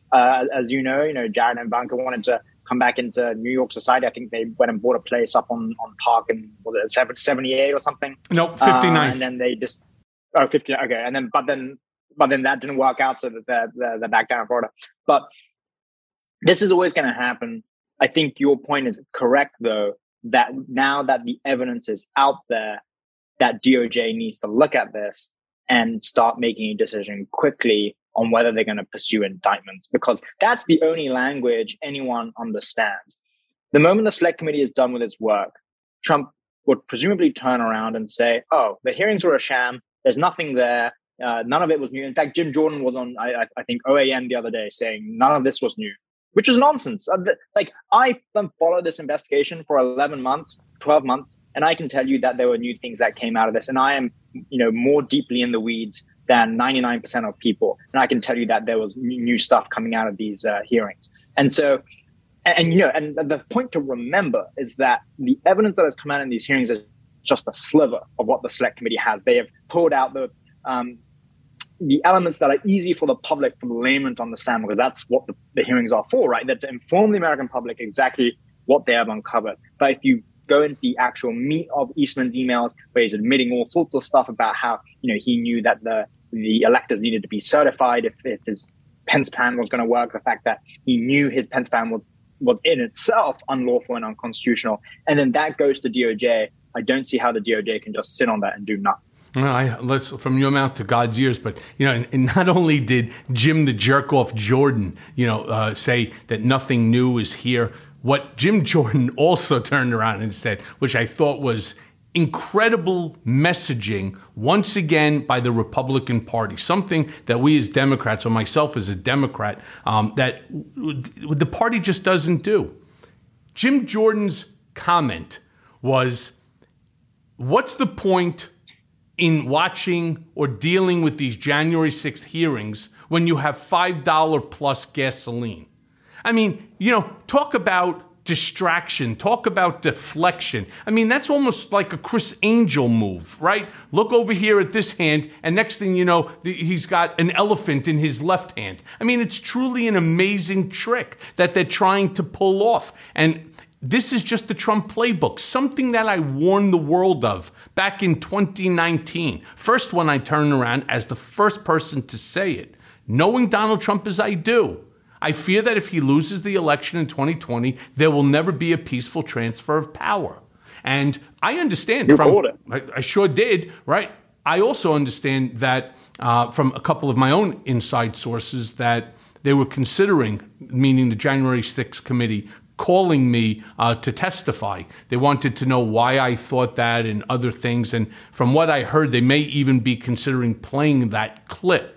Speaker 1: As Jared and Ivanka wanted to come back into New York society. I think they went and bought a place up on Park in 78 or something.
Speaker 3: Nope, 59.
Speaker 1: And then they just 50. Okay, and then but then that didn't work out, so that they're back down in Florida. But this is always going to happen. I think your point is correct, though, that now that the evidence is out there, that DOJ needs to look at this and start making a decision quickly on whether they're going to pursue indictments, because that's the only language anyone understands. The moment the Select Committee is done with its work, Trump would presumably turn around and say, oh, the hearings were a sham. There's nothing there. None of it was new. In fact, Jim Jordan was on, I think, OAN the other day saying none of this was new, which is nonsense. I've followed this investigation for 11 months, 12 months, and I can tell you that there were new things that came out of this. And I am, more deeply in the weeds than 99% of people. And I can tell you that there was new stuff coming out of these hearings. And so, and the point to remember is that the evidence that has come out in these hearings is just a sliver of what the Select Committee has. They have pulled out the elements that are easy for the public, for the layman to understand, because that's what the hearings are for, right? That to inform the American public exactly what they have uncovered. But if you go into the actual meat of Eastman's emails, where he's admitting all sorts of stuff about how, he knew that the electors needed to be certified if his Pence plan was going to work, the fact that he knew his Pence plan was in itself unlawful and unconstitutional, and then that goes to DOJ. I don't see how the DOJ can just sit on that and do nothing.
Speaker 3: Well, from your mouth to God's ears, but and not only did Jim the Jerk-off Jordan, say that nothing new is here, what Jim Jordan also turned around and said, which I thought was incredible messaging once again by the Republican Party, something that we as Democrats, or myself as a Democrat, that the party just doesn't do. Jim Jordan's comment was, what's the point in watching or dealing with these January 6th hearings when you have $5 plus gasoline? Talk about distraction, talk about deflection. That's almost like a Chris Angel move, right? Look over here at this hand, and next thing you know, he's got an elephant in his left hand. It's truly an amazing trick that they're trying to pull off. And this is just the Trump playbook, something that I warned the world of back in 2019. First, when I turned around as the first person to say it, knowing Donald Trump as I do, I fear that if he loses the election in 2020, there will never be a peaceful transfer of power. And I understand. I sure did, right? I also understand that from a couple of my own inside sources that they were considering, meaning the January 6th committee, calling me to testify. They wanted to know why I thought that and other things. And from what I heard, they may even be considering playing that clip,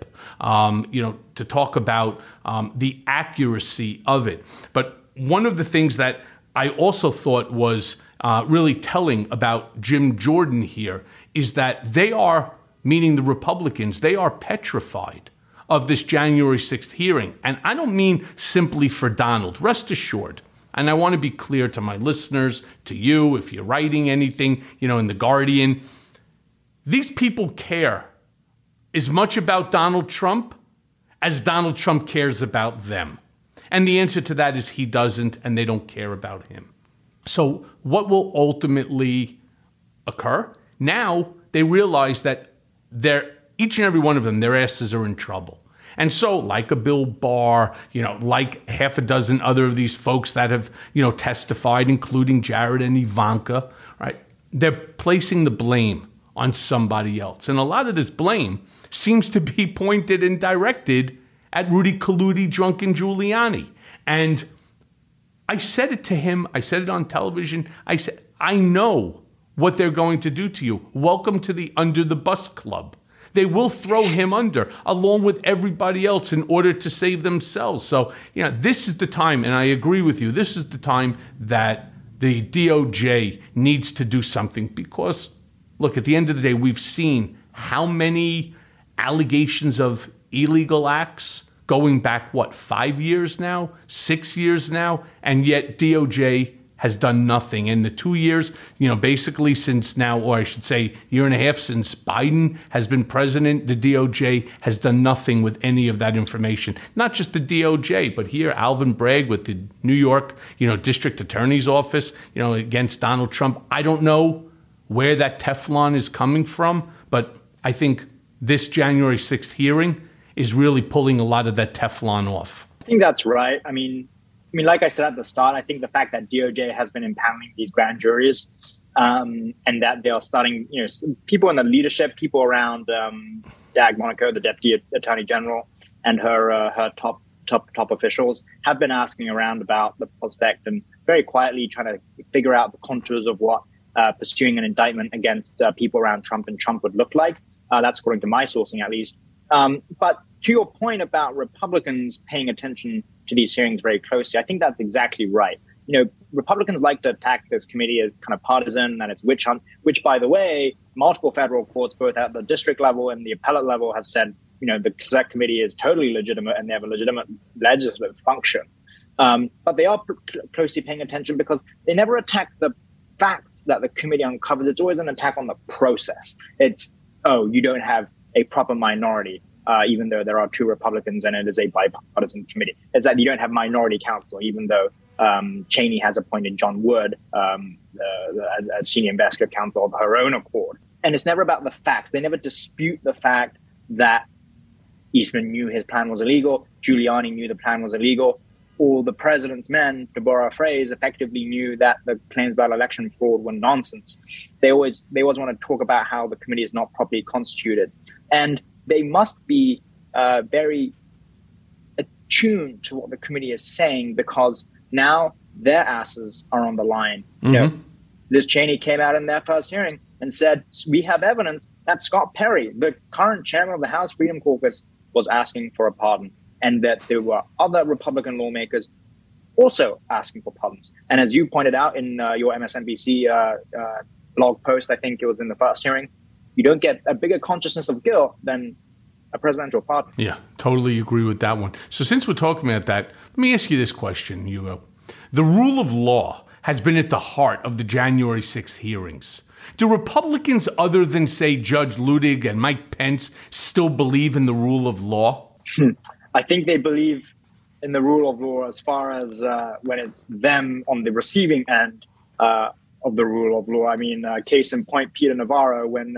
Speaker 3: to talk about the accuracy of it. But one of the things that I also thought was really telling about Jim Jordan here is that they are, meaning the Republicans, they are petrified of this January 6th hearing. And I don't mean simply for Donald. Rest assured, and I want to be clear to my listeners, to you, if you're writing anything, in The Guardian, these people care as much about Donald Trump as Donald Trump cares about them. And the answer to that is he doesn't, and they don't care about him. So what will ultimately occur? Now they realize that each and every one of them, their asses are in trouble. And so, like a Bill Barr, like half a dozen other of these folks that have, testified, including Jared and Ivanka, right? They're placing the blame on somebody else. And a lot of this blame seems to be pointed and directed at Rudy Colludi, drunken Giuliani. And I said it to him. I said it on television. I said, I know what they're going to do to you. Welcome to the Under the Bus Club. They will throw him under, along with everybody else, in order to save themselves. So, this is the time, and I agree with you, this is the time that the DOJ needs to do something. Because, look, at the end of the day, we've seen how many allegations of illegal acts going back, 5 years now, 6 years now, and yet DOJ has done nothing. In the 2 years, basically since now, or I should say year and a half since Biden has been president, the DOJ has done nothing with any of that information. Not just the DOJ, but here Alvin Bragg with the New York, District Attorney's Office, against Donald Trump. I don't know where that Teflon is coming from, but I think this January 6th hearing is really pulling a lot of that Teflon off.
Speaker 1: I think that's right. I mean, like I said at the start, I think the fact that DOJ has been impaneling these grand juries and that they are starting, people in the leadership, people around Dag Monaco, the Deputy Attorney General, and her top officials have been asking around about the prospect and very quietly trying to figure out the contours of what pursuing an indictment against people around Trump and Trump would look like. That's according to my sourcing, at least. But to your point about Republicans paying attention to these hearings very closely, I think that's exactly right. Republicans like to attack this committee as kind of partisan and it's witch hunt, which, by the way, multiple federal courts, both at the district level and the appellate level, have said, the Select Committee is totally legitimate and they have a legitimate legislative function. But they are closely paying attention because they never attack the facts that the committee uncovers. It's always an attack on the process. It's, you don't have a proper minority, even though there are 2 Republicans and it is a bipartisan committee. It's that you don't have minority counsel, even though Cheney has appointed John Wood as senior investigative counsel of her own accord. And it's never about the facts. They never dispute the fact that Eastman knew his plan was illegal, Giuliani knew the plan was illegal, all the president's men, to borrow a phrase, effectively knew that the claims about election fraud were nonsense. They always want to talk about how the committee is not properly constituted. And they must be very attuned to what the committee is saying because now their asses are on the line.
Speaker 3: Mm-hmm.
Speaker 1: Liz Cheney came out in their first hearing and said, we have evidence that Scott Perry, the current chairman of the House Freedom Caucus, was asking for a pardon, and that there were other Republican lawmakers also asking for pardons. And as you pointed out in your MSNBC blog post, I think it was in the first hearing, you don't get a bigger consciousness of guilt than a presidential pardon.
Speaker 3: Yeah, totally agree with that one. So since we're talking about that, let me ask you this question, Hugo. The rule of law has been at the heart of the January 6th hearings. Do Republicans other than, say, Judge Luttig and Mike Pence still believe in the rule of law?
Speaker 1: I think they believe in the rule of law as far as when it's them on the receiving end of the rule of law. I mean, case in point, Peter Navarro, when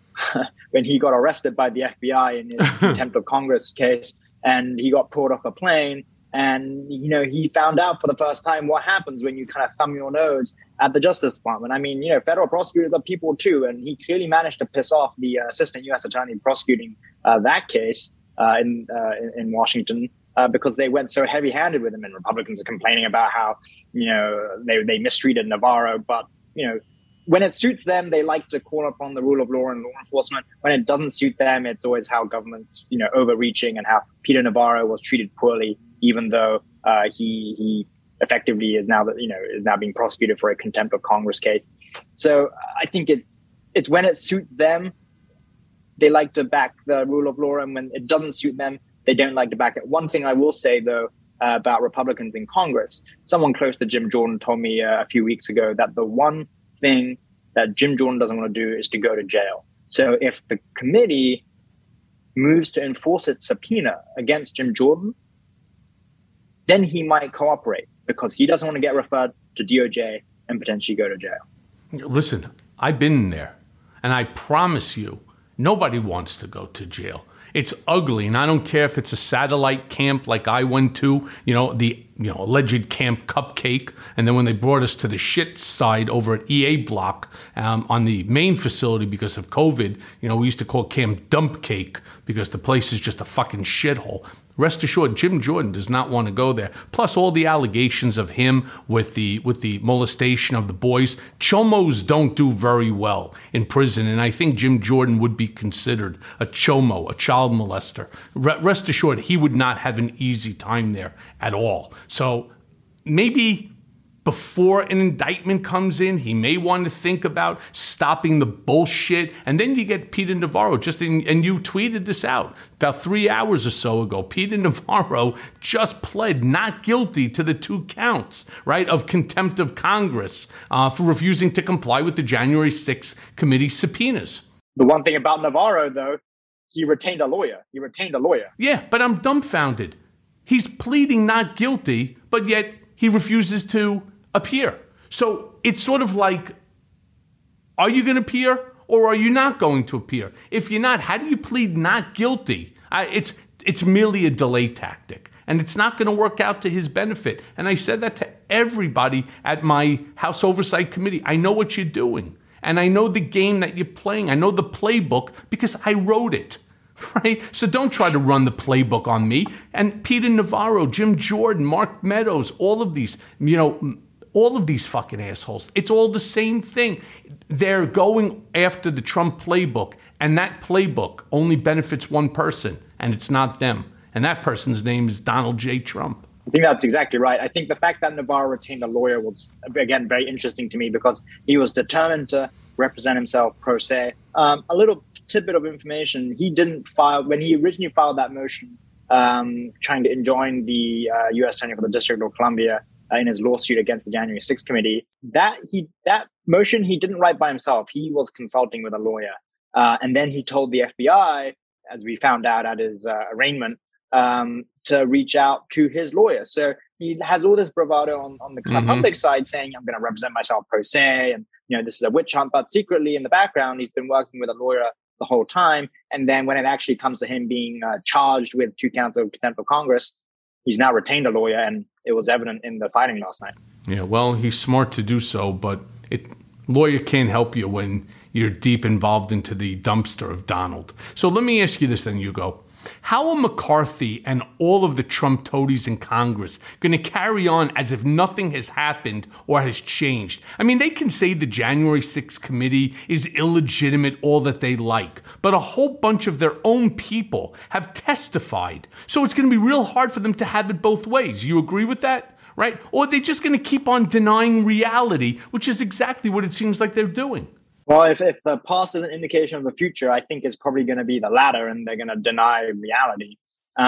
Speaker 1: he got arrested by the FBI in his contempt of Congress case, and he got pulled off a plane, and he found out for the first time what happens when you kind of thumb your nose at the Justice Department. I mean, federal prosecutors are people too, and he clearly managed to piss off the assistant U.S. attorney prosecuting that case in Washington because they went so heavy-handed with him. And Republicans are complaining about how they mistreated Navarro, but when it suits them, they like to call upon the rule of law and law enforcement. When it doesn't suit them, it's always how government's overreaching and how Peter Navarro was treated poorly, even though he effectively is now being prosecuted for a contempt of Congress case. So I think it's when it suits them, they like to back the rule of law, and when it doesn't suit them, they don't like to back it. One thing I will say, though, about Republicans in Congress, someone close to Jim Jordan told me a few weeks ago that the one thing that Jim Jordan doesn't want to do is to go to jail. So if the committee moves to enforce its subpoena against Jim Jordan, then he might cooperate because he doesn't want to get referred to DOJ and potentially go to jail.
Speaker 3: Listen, I've been there, and I promise you, nobody wants to go to jail. It's ugly, and I don't care if it's a satellite camp like I went to, the alleged Camp Cupcake, and then when they brought us to the shit side over at EA Block on the main facility because of COVID, we used to call Camp Dump Cake because the place is just a fucking shithole. Rest assured, Jim Jordan does not want to go there. Plus, all the allegations of him with the molestation of the boys. Chomos don't do very well in prison, and I think Jim Jordan would be considered a chomo, a child molester. Rest assured, he would not have an easy time there at all. So maybe before an indictment comes in, he may want to think about stopping the bullshit. And then you get Peter Navarro, and you tweeted this out about 3 hours or so ago. Peter Navarro just pled not guilty to the 2 counts, right, of contempt of Congress for refusing to comply with the January 6th committee subpoenas.
Speaker 1: The one thing about Navarro, though, he retained a lawyer.
Speaker 3: Yeah, but I'm dumbfounded. He's pleading not guilty, but yet he refuses to appear. So it's sort of like, are you going to appear or are you not going to appear? If you're not, how do you plead not guilty? It's merely a delay tactic, and it's not going to work out to his benefit. And I said that to everybody at my House Oversight Committee. I know what you're doing, and I know the game that you're playing. I know the playbook because I wrote it. Right? So don't try to run the playbook on me. And Peter Navarro, Jim Jordan, Mark Meadows, all of these fucking assholes. It's all the same thing. They're going after the Trump playbook, and that playbook only benefits one person, and it's not them. And that person's name is Donald J. Trump.
Speaker 1: I think that's exactly right. I think the fact that Navarro retained a lawyer was, again, very interesting to me because he was determined to represent himself pro se. A little tidbit of information, he didn't file, when he originally filed that motion trying to enjoin the U.S. Attorney for the District of Columbia in his lawsuit against the January 6th committee, that motion he didn't write by himself. He was consulting with a lawyer. And then he told the FBI, as we found out at his arraignment, to reach out to his lawyer. So he has all this bravado on the public side saying, I'm going to represent myself pro se, and this is a witch hunt. But secretly in the background, he's been working with a lawyer the whole time. And then when it actually comes to him being charged with 2 counts of contempt of Congress, he's now retained a lawyer, and it was evident in the fighting last night.
Speaker 3: Yeah, well, he's smart to do so, but lawyer can't help you when you're deep involved into the dumpster of Donald. So let me ask you this then, Hugo. How are McCarthy and all of the Trump toadies in Congress going to carry on as if nothing has happened or has changed? I mean, they can say the January 6th committee is illegitimate, all that they like, but a whole bunch of their own people have testified. So it's going to be real hard for them to have it both ways. You agree with that? Right? Or are they just going to keep on denying reality, which is exactly what it seems like they're doing?
Speaker 1: Well, if the past is an indication of the future, I think it's probably going to be the latter, and they're going to deny reality.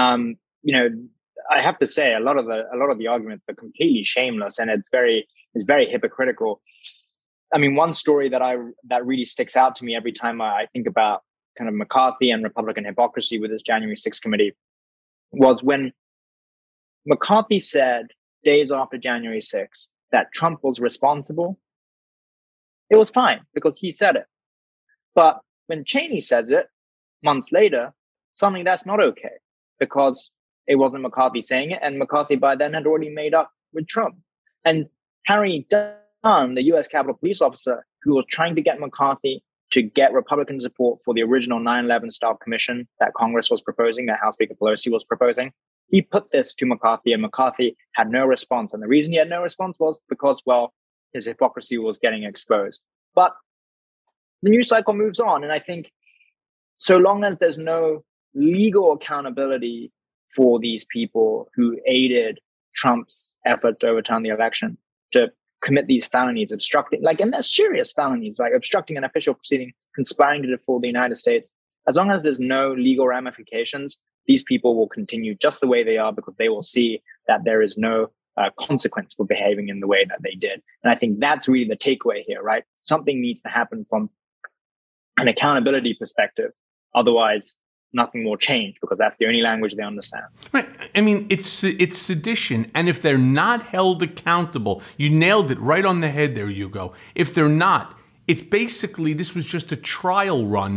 Speaker 1: I have to say a lot of the arguments are completely shameless, and it's very hypocritical. I mean, one story that really sticks out to me every time I think about kind of McCarthy and Republican hypocrisy with this January 6th committee was when McCarthy said days after January 6th that Trump was responsible. It was fine because he said it. But when Cheney says it months later, suddenly that's not okay because it wasn't McCarthy saying it, and McCarthy by then had already made up with Trump. And Harry Dunn, the U.S. Capitol Police officer who was trying to get McCarthy to get Republican support for the original 9/11 style commission that Congress was proposing, that House Speaker Pelosi was proposing, he put this to McCarthy, and McCarthy had no response. And the reason he had no response was because, well, his hypocrisy was getting exposed. But the news cycle moves on. And I think so long as there's no legal accountability for these people who aided Trump's effort to overturn the election, to commit these felonies, obstructing, and they're serious felonies, like obstructing an official proceeding, conspiring to defraud the United States, as long as there's no legal ramifications, these people will continue just the way they are because they will see that there is no consequence for behaving in the way that they did. And I think that's really the takeaway here, right? Something needs to happen from an accountability perspective. Otherwise, nothing will change because that's the only language they understand.
Speaker 3: Right. I mean, it's sedition. And if they're not held accountable, you nailed it right on the head there, Hugo. If they're not, it's basically, this was just a trial run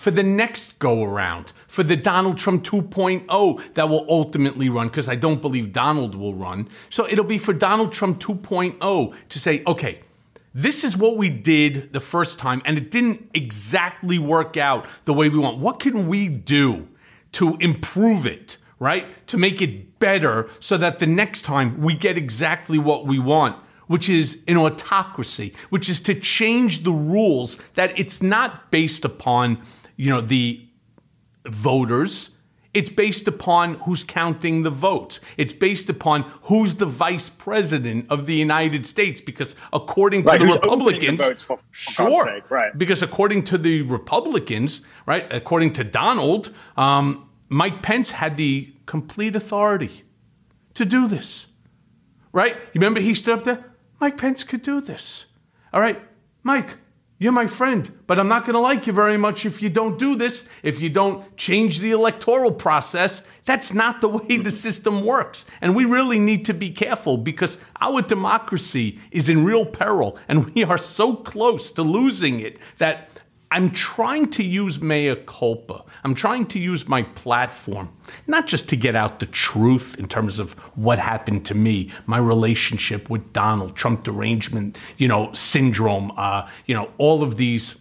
Speaker 3: for the next go around, for the Donald Trump 2.0 that will ultimately run, because I don't believe Donald will run. So it'll be for Donald Trump 2.0 to say, okay, this is what we did the first time, and it didn't exactly work out the way we want. What can we do to improve it, right? To make it better so that the next time we get exactly what we want, which is an autocracy, which is to change the rules, that it's not based upon, the voters. It's based upon who's counting the votes. It's based upon who's the vice president of the United States, because according to the Republicans,
Speaker 1: God's sake, right.
Speaker 3: Because according to the Republicans, right, according to Donald, Mike Pence had the complete authority to do this, right? You remember he stood up there? Mike Pence could do this. All right, Mike, you're my friend, but I'm not going to like you very much if you don't do this, if you don't change the electoral process. That's not the way the system works. And we really need to be careful, because our democracy is in real peril, and we are so close to losing it that I'm trying to use mea culpa. I'm trying to use my platform, not just to get out the truth in terms of what happened to me, my relationship with Donald Trump, derangement, syndrome, all of these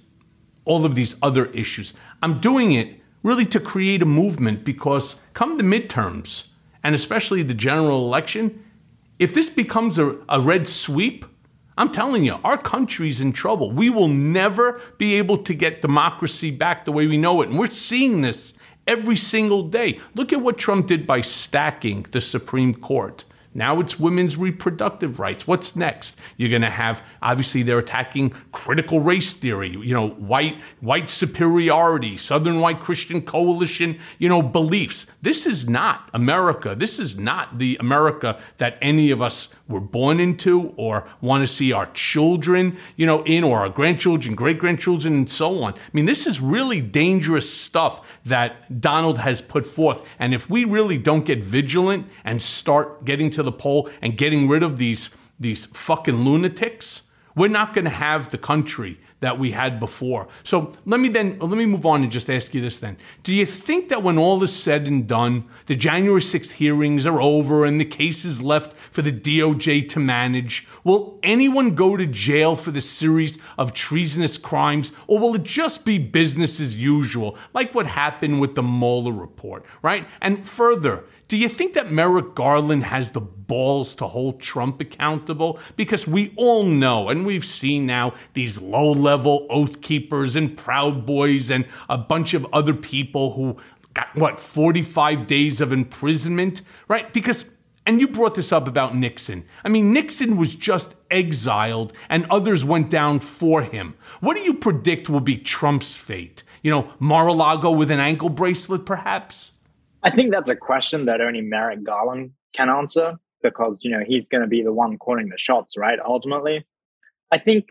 Speaker 3: other issues. I'm doing it really to create a movement, because come the midterms, and especially the general election, if this becomes a red sweep, I'm telling you, our country's in trouble. We will never be able to get democracy back the way we know it. And we're seeing this every single day. Look at what Trump did by stacking the Supreme Court. Now it's women's reproductive rights. What's next? You're going to have, obviously, they're attacking critical race theory, white superiority, Southern white Christian coalition, beliefs. This is not America. This is not the America that any of us were born into or want to see our children, in, or our grandchildren, great-grandchildren, and so on. I mean, this is really dangerous stuff that Donald has put forth. And if we really don't get vigilant and start getting to the poll and getting rid of these fucking lunatics, we're not going to have the country that we had before. So let me move on and just ask you this then. Do you think that when all is said and done, the January 6th hearings are over and the case is left for the DOJ to manage, will anyone go to jail for the series of treasonous crimes, or will it just be business as usual, like what happened with the Mueller report, right? And further, do you think that Merrick Garland has the balls to hold Trump accountable? Because we all know, and we've seen now, these low-level oath keepers and Proud Boys and a bunch of other people who got, 45 days of imprisonment, right? And you brought this up about Nixon. I mean, Nixon was just exiled and others went down for him. What do you predict will be Trump's fate? Mar-a-Lago with an ankle bracelet, perhaps?
Speaker 1: I think that's a question that only Merrick Garland can answer, because, he's going to be the one calling the shots, right? Ultimately, I think,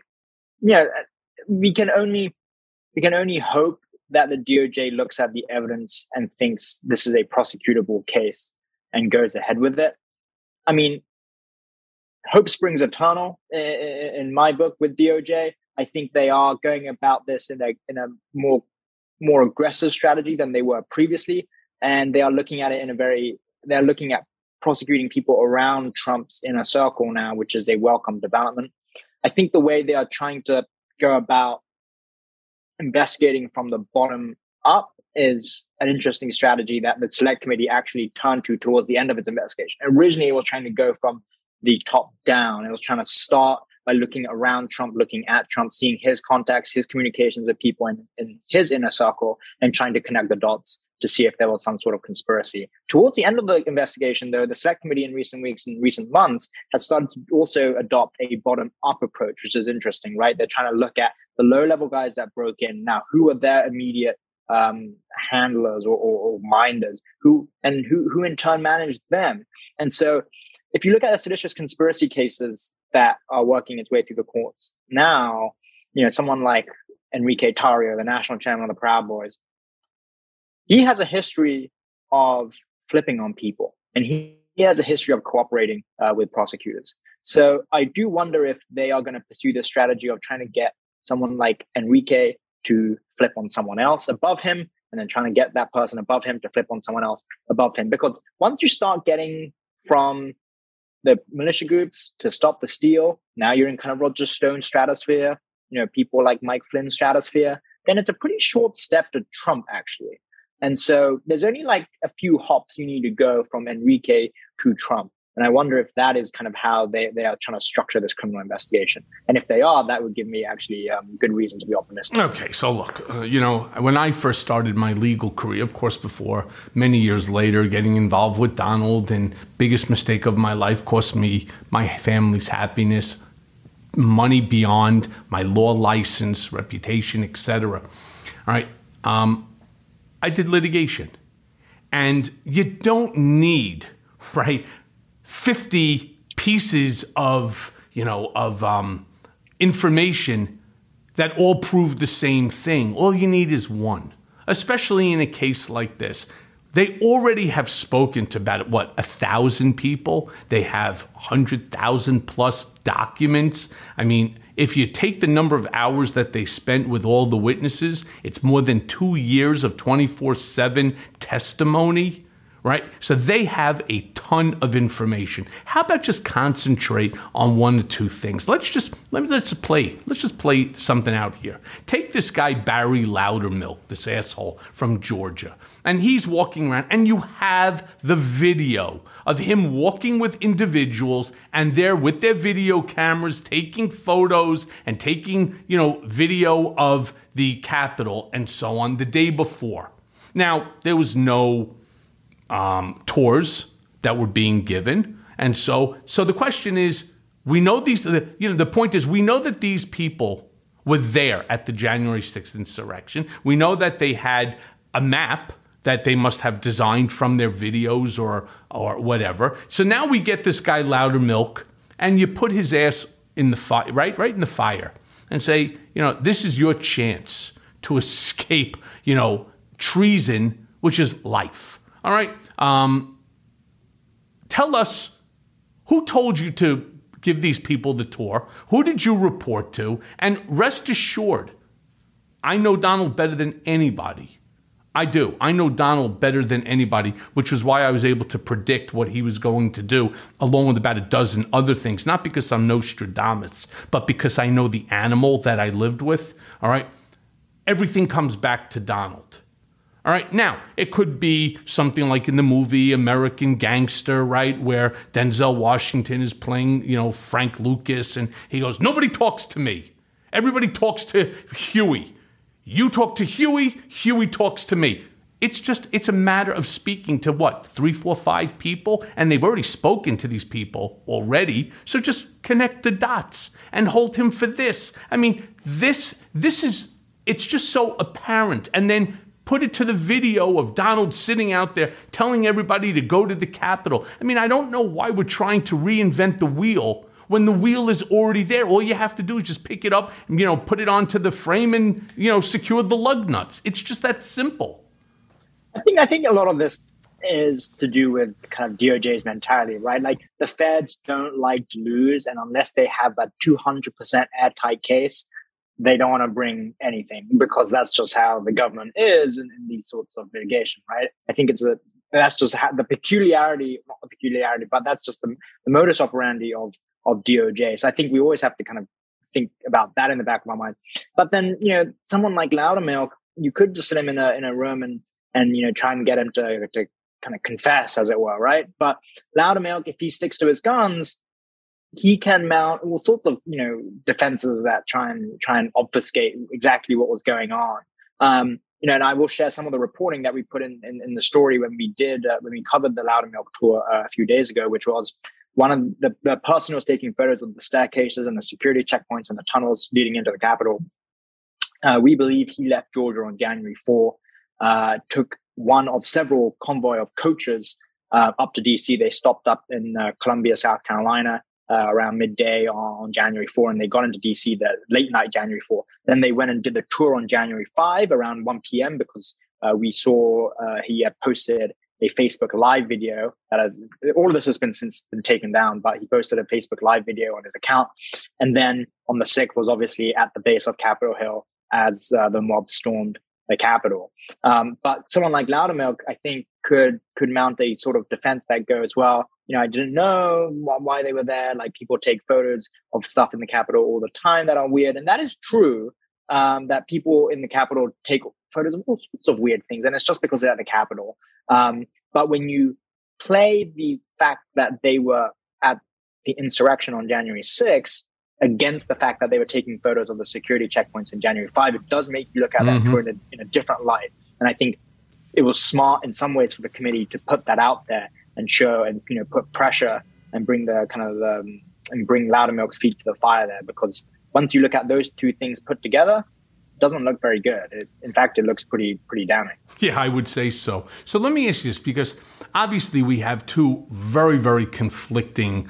Speaker 1: we can only hope that the DOJ looks at the evidence and thinks this is a prosecutable case and goes ahead with it. I mean, hope springs eternal in my book with DOJ. I think they are going about this in a more aggressive strategy than they were previously. And they are looking at it they're looking at prosecuting people around Trump's inner circle now, which is a welcome development. I think the way they are trying to go about investigating from the bottom up is an interesting strategy that the Select Committee actually turned to towards the end of its investigation. Originally, it was trying to go from the top down. It was trying to start by looking around Trump, looking at Trump, seeing his contacts, his communications with people in his inner circle, and trying to connect the dots to see if there was some sort of conspiracy. Towards the end of the investigation, though, the Select Committee in recent weeks and recent months has started to also adopt a bottom-up approach, which is interesting, right? They're trying to look at the low-level guys that broke in. Now, who are their immediate handlers or minders? Who in turn managed them? And so if you look at the seditious conspiracy cases that are working its way through the courts now, someone like Enrique Tarrio, the national chairman of the Proud Boys, he has a history of flipping on people, and he has a history of cooperating with prosecutors. So I do wonder if they are going to pursue this strategy of trying to get someone like Enrique to flip on someone else above him, and then trying to get that person above him to flip on someone else above him. Because once you start getting from the militia groups to stop the steal, now you're in kind of Roger Stone stratosphere, people like Mike Flynn stratosphere, then it's a pretty short step to Trump, actually. And so there's only like a few hops you need to go from Enrique to Trump. And I wonder if that is kind of how they are trying to structure this criminal investigation. And if they are, that would give me actually good reason to be optimistic.
Speaker 3: Okay, so look, when I first started my legal career, of course, before many years later, getting involved with Donald, and biggest mistake of my life cost me my family's happiness, money beyond my law license, reputation, etc. All right, I did litigation, and you don't need, right, 50 pieces of information that all prove the same thing. All you need is one, especially in a case like this. They already have spoken to about, 1,000 people. They have 100,000 plus documents. I mean, if you take the number of hours that they spent with all the witnesses, it's more than 2 years of 24/7 testimony. Right? So they have a ton of information. How about just concentrate on one or two things? Let's just play something out here. Take this guy, Barry Loudermilk, this asshole from Georgia. And he's walking around, and you have the video of him walking with individuals, and they're with their video cameras taking photos and taking, video of the Capitol and so on the day before. Now, there was no tours that were being given. And so the question is, we know the point is, we know that these people were there at the January 6th insurrection. We know that they had a map that they must have designed from their videos or whatever. So now we get this guy Loudermilk, and you put his ass in the fire, right in the fire, and say, this is your chance to escape, treason, which is life. All right. Tell us, who told you to give these people the tour? Who did you report to? And rest assured, I know Donald better than anybody. I do. I know Donald better than anybody, which was why I was able to predict what he was going to do, along with about a dozen other things. Not because I'm Nostradamus, but because I know the animal that I lived with. All right. Everything comes back to Donald. All right, now, it could be something like in the movie American Gangster, right, where Denzel Washington is playing, Frank Lucas, and he goes, nobody talks to me. Everybody talks to Huey. You talk to Huey, Huey talks to me. It's a matter of speaking to 3, 4, 5 people, and they've already spoken to these people already, so just connect the dots and hold him for this. I mean, it's just so apparent, and then put it to the video of Donald sitting out there telling everybody to go to the Capitol. I mean, I don't know why we're trying to reinvent the wheel when the wheel is already there. All you have to do is just pick it up and, put it onto the frame and, secure the lug nuts. It's just that simple.
Speaker 1: I think a lot of this is to do with kind of DOJ's mentality, right? Like, the feds don't like to lose, and unless they have a 200% airtight case, they don't want to bring anything, because that's just how the government is in these sorts of litigation, right? I think that's just the peculiarity, not the peculiarity, but that's just the modus operandi of DOJ. So I think we always have to kind of think about that in the back of our mind. But then, someone like Loudermilk, you could just sit him in a room and try and get him to kind of confess, as it were, right? But Loudermilk, if he sticks to his guns, he can mount all sorts of, defenses that try and obfuscate exactly what was going on. And I will share some of the reporting that we put in the story when we covered the Loudermilk tour a few days ago, which was one of the person who was taking photos of the staircases and the security checkpoints and the tunnels leading into the Capitol. We believe he left Georgia on January 4, took one of several convoy of coaches up to DC. They stopped up in Columbia, South Carolina, around midday on January 4, and they got into DC the late night January 4. Then they went and did the tour on January 5 around 1 p.m. because we saw he had posted a Facebook Live video. All of this has since been taken down, but he posted a Facebook Live video on his account. And then on the 6th was obviously at the base of Capitol Hill, as the mob stormed the Capitol. But someone like Loudermilk, I think, could mount a sort of defense that goes, well, I didn't know why they were there. Like, people take photos of stuff in the Capitol all the time that are weird. And that is true, that people in the Capitol take photos of all sorts of weird things. And it's just because they're at the Capitol. But when you play the fact that they were at the insurrection on January 6th against the fact that they were taking photos of the security checkpoints in January 5, it does make you look at that in a different light. And I think it was smart in some ways for the committee to put that out there and show and put pressure and bring and bring Loudermilk's feet to the fire there, because once you look at those two things put together, it doesn't look very good. In fact, it looks pretty damning.
Speaker 3: Yeah, I would say so. So let me ask you this, because obviously we have two very, very conflicting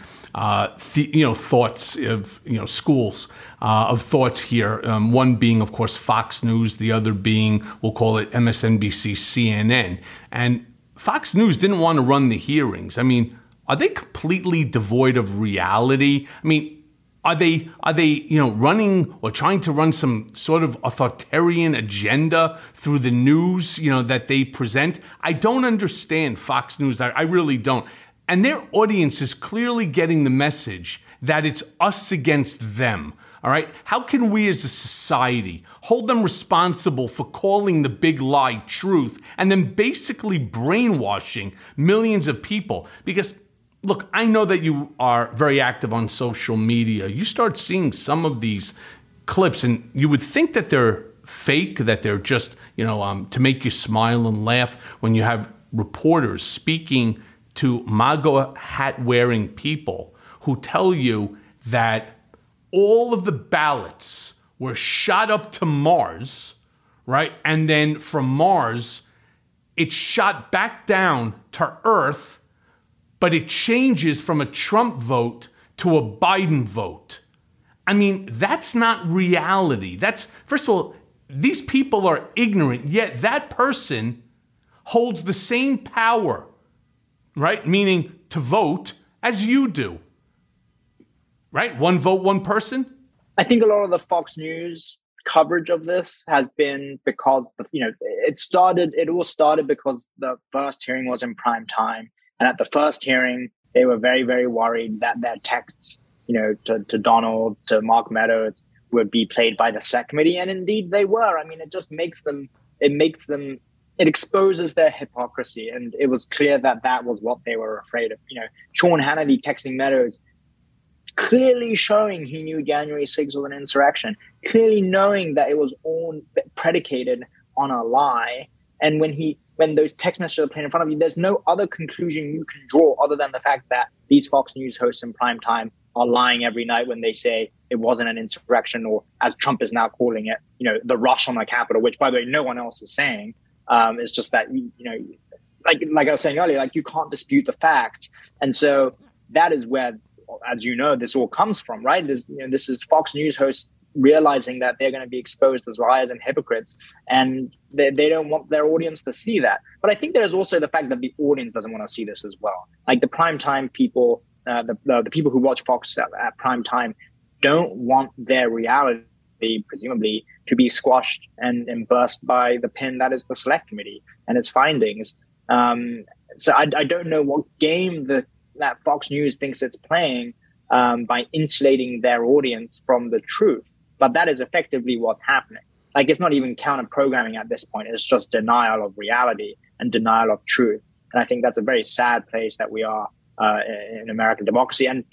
Speaker 3: thoughts of schools of thoughts here. One being, of course, Fox News. The other being, we'll call it MSNBC, CNN. And Fox News didn't want to run the hearings. I mean, are they completely devoid of reality? I mean, are they running or trying to run some sort of authoritarian agenda through the news, that they present? I don't understand Fox News. I really don't. And their audience is clearly getting the message that it's us against them. All right. How can we as a society hold them responsible for calling the big lie truth and then basically brainwashing millions of people? Because, look, I know that you are very active on social media. You start seeing some of these clips and you would think that they're fake, that they're just, to make you smile and laugh when you have reporters speaking to MAGA hat-wearing people who tell you that all of the ballots were shot up to Mars, right? And then from Mars, it's shot back down to Earth, but it changes from a Trump vote to a Biden vote. I mean, that's not reality. First of all, these people are ignorant, yet that person holds the same power, right? Meaning to vote as you do. Right? One vote, one person?
Speaker 1: I think a lot of the Fox News coverage of this has been because, it all started because the first hearing was in prime time. And at the first hearing, they were very, very worried that their texts, to Donald, to Mark Meadows would be played by the SEC committee. And indeed they were. I mean, it exposes their hypocrisy. And it was clear that was what they were afraid of. Sean Hannity texting Meadows, clearly showing he knew January 6th was an insurrection, clearly knowing that it was all predicated on a lie. And when those text messages are played in front of you, there's no other conclusion you can draw other than the fact that these Fox News hosts in prime time are lying every night when they say it wasn't an insurrection, or as Trump is now calling it, the rush on the Capitol, which, by the way, no one else is saying. It's just that, like I was saying earlier, like, you can't dispute the facts. And so that is where, as you know, this all comes from, right? This is Fox News hosts realizing that they're going to be exposed as liars and hypocrites, and they don't want their audience to see that. But I think there's also the fact that the audience doesn't want to see this as well. Like, the primetime people, the people who watch Fox at prime time don't want their reality, presumably, to be squashed and burst by the pin that is the Select Committee and its findings. So I don't know what game that Fox News thinks it's playing by insulating their audience from the truth. But that is effectively what's happening. Like, it's not even counter-programming at this point. It's just denial of reality and denial of truth. And I think that's a very sad place that we are in American democracy. And,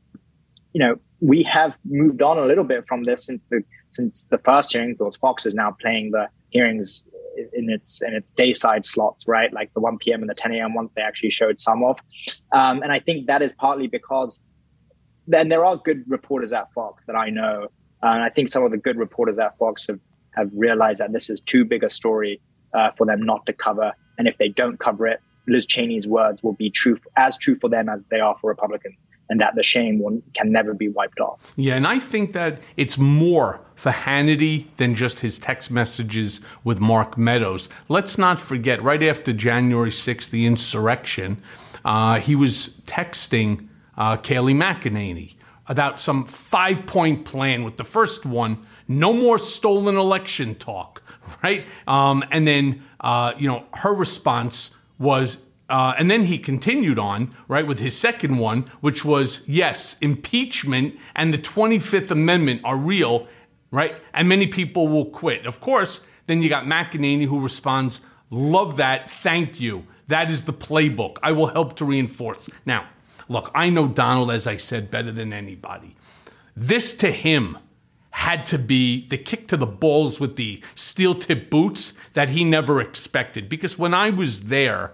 Speaker 1: we have moved on a little bit from this since the first hearing, because Fox is now playing the hearings in its dayside slots, right? Like the 1 p.m. and the 10 a.m. ones they actually showed some of. And I think that is partly because then there are good reporters at Fox that I know. And I think some of the good reporters at Fox have realized that this is too big a story for them not to cover. And if they don't cover it, Liz Cheney's words will be as true for them as they are for Republicans, and that the shame can never be wiped off.
Speaker 3: Yeah, and I think that it's more for Hannity than just his text messages with Mark Meadows. Let's not forget, right after January 6th, the insurrection, he was texting Kayleigh McEnany about some 5-point plan, with the first one No more stolen election talk, right? And then, her response was, and then he continued on, right, with his second one, which was, yes, impeachment and the 25th Amendment are real, right? And many people will quit. Of course, then you got McEnany who responds, love that, thank you. That is the playbook. I will help to reinforce. Now, look, I know Donald, as I said, better than anybody. This to him had to be the kick to the balls with the steel-tip boots that he never expected. Because when I was there,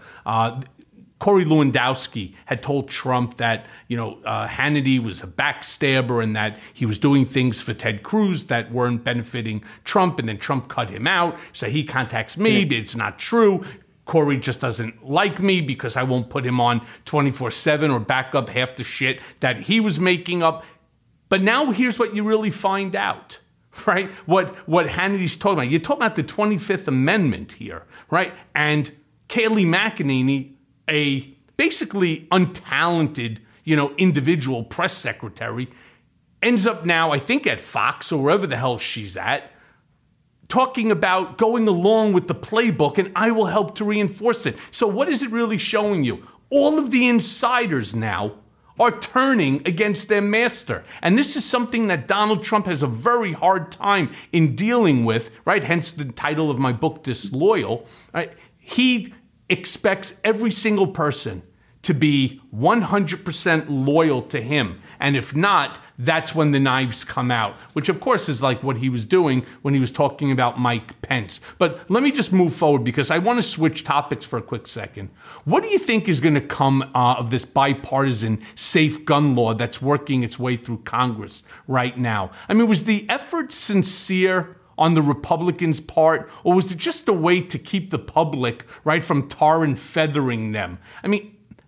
Speaker 3: Corey Lewandowski had told Trump that, Hannity was a backstabber and that he was doing things for Ted Cruz that weren't benefiting Trump, and then Trump cut him out. So he contacts me, but it's not true. Corey just doesn't like me because I won't put him on 24/7 or back up half the shit that he was making up. But now here's what you really find out, right? What Hannity's talking about. You're talking about the 25th Amendment here, right? And Kayleigh McEnany, a basically untalented, individual press secretary, ends up now, I think, at Fox or wherever the hell she's at, talking about going along with the playbook, and I will help to reinforce it. So what is it really showing you? All of the insiders now are turning against their master. And this is something that Donald Trump has a very hard time in dealing with, right? Hence the title of my book, Disloyal. Right? He expects every single person to be 100% loyal to him. And if not, that's when the knives come out, which of course is like what he was doing when he was talking about Mike Pence. But let me just move forward because I want to switch topics for a quick second. What do you think is going to come of this bipartisan safe gun law that's working its way through Congress right now? I mean, was the effort sincere on the Republicans' part, or was it just a way to keep the public, right, from tar and feathering them? I mean,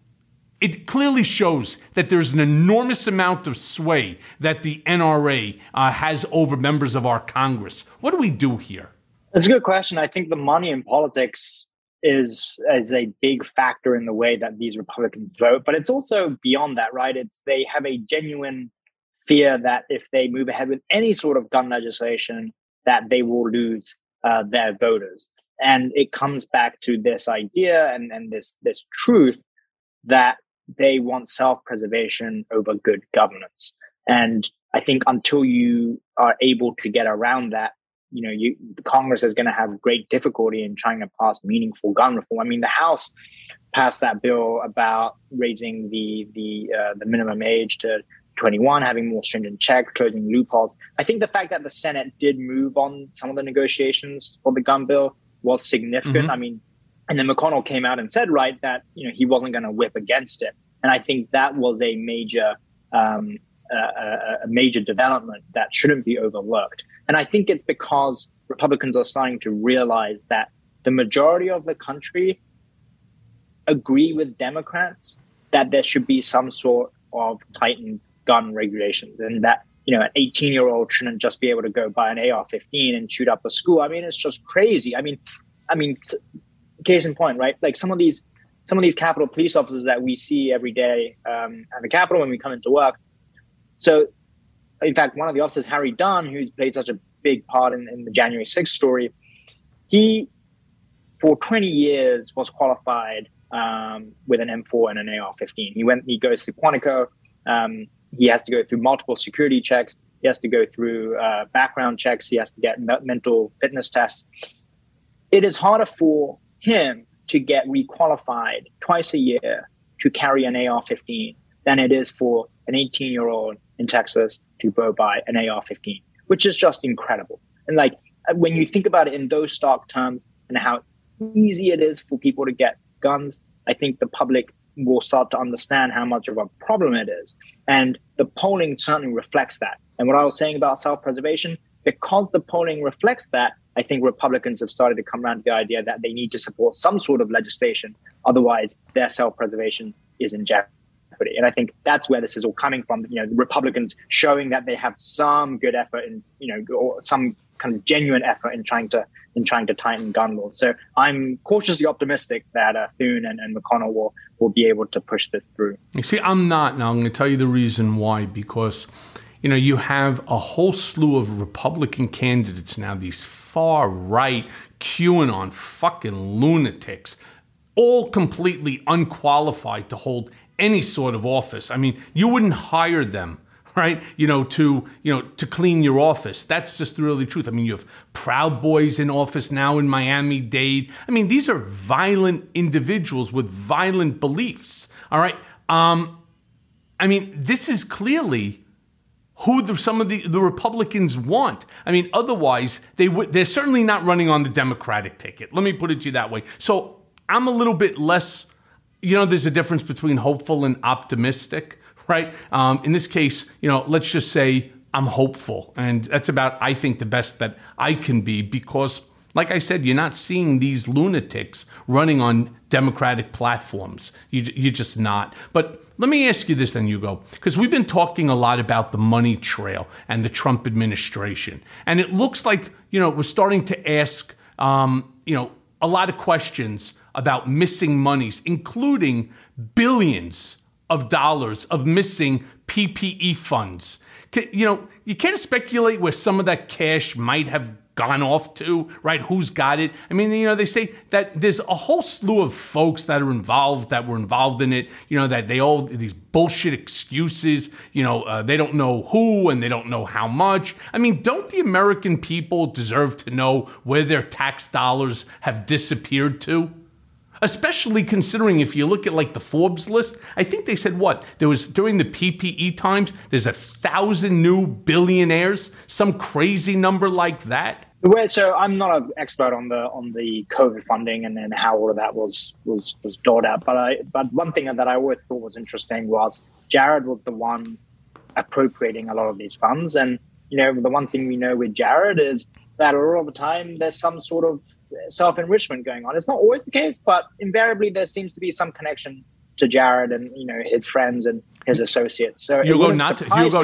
Speaker 3: it clearly shows that there's an enormous amount of sway that the NRA has over members of our Congress. What do we do here?
Speaker 1: That's a good question. I think the money in politics is a big factor in the way that these Republicans vote, but it's also beyond that, right? They have a genuine fear that if they move ahead with any sort of gun legislation, that they will lose their voters. And it comes back to this idea and this truth that they want self-preservation over good governance. And I think until you are able to get around that, Congress is going to have great difficulty in trying to pass meaningful gun reform. I mean, the House passed that bill about raising the minimum age to 21, having more stringent checks, closing loopholes. I think the fact that the Senate did move on some of the negotiations for the gun bill was significant. Mm-hmm. I mean, and then McConnell came out and said, right, that he wasn't going to whip against it. And I think that was a major development that shouldn't be overlooked. And I think it's because Republicans are starting to realize that the majority of the country agree with Democrats that there should be some sort of tightened gun regulations, and that an 18-year-old shouldn't just be able to go buy an AR-15 and shoot up a school. I mean, it's just crazy. I mean. Case in point, right? Like some of these Capitol police officers that we see every day at the Capitol when we come into work. So, in fact, one of the officers, Harry Dunn, who's played such a big part in the January 6th story, he, for 20 years, was qualified with an M4 and an AR-15. He goes through Quantico. He has to go through multiple security checks. He has to go through background checks. He has to get mental fitness tests. It is harder for him to get requalified twice a year to carry an AR-15 than it is for an 18-year-old in Texas to go buy an AR-15, which is just incredible. And like when you think about it in those stark terms and how easy it is for people to get guns, I think the public will start to understand how much of a problem it is. And the polling certainly reflects that. And what I was saying about self-preservation, because the polling reflects that, I think Republicans have started to come around to the idea that they need to support some sort of legislation. Otherwise, their self-preservation is in jeopardy. And I think that's where this is all coming from. The Republicans showing that they have some good effort in, or some kind of genuine effort in trying to tighten gun laws. So I'm cautiously optimistic that Thune and McConnell will be able to push this through.
Speaker 3: You see, I'm not. Now I'm going to tell you the reason why. Because you have a whole slew of Republican candidates now, these far right QAnon fucking lunatics, all completely unqualified to hold any sort of office. I mean, you wouldn't hire them, right? To clean your office. That's just really the truth. I mean, you have Proud Boys in office now in Miami-Dade. I mean, these are violent individuals with violent beliefs. All right. I mean, this is clearly who some of the Republicans want. I mean, otherwise they're certainly not running on the Democratic ticket. Let me put it to you that way. So I'm a little bit less, there's a difference between hopeful and optimistic, right? In this case, let's just say I'm hopeful. And that's about, I think, the best that I can be because, like I said, you're not seeing these lunatics running on Democratic platforms. You're just not. But let me ask you this then, Hugo, because we've been talking a lot about the money trail and the Trump administration. And it looks like, we're starting to ask, a lot of questions about missing monies, including billions of dollars of missing PPE funds. You can't speculate where some of that cash might have gone off to, right? Who's got it? I mean, they say that there's a whole slew of folks that were involved in it, that they all, these bullshit excuses, they don't know who and they don't know how much. I mean, don't the American people deserve to know where their tax dollars have disappeared to? Especially considering if you look at like the Forbes list, I think they said there was during the PPE times, there's 1,000 new billionaires, some crazy number like that.
Speaker 1: So I'm not an expert on the COVID funding and then how all of that was doled out. But one thing that I always thought was interesting was Jared was the one appropriating a lot of these funds. And, the one thing we know with Jared is that all the time there's some sort of self-enrichment going on. It's not always the case, but invariably there seems to be some connection to Jared and his friends and his associates. So
Speaker 3: Hugo, not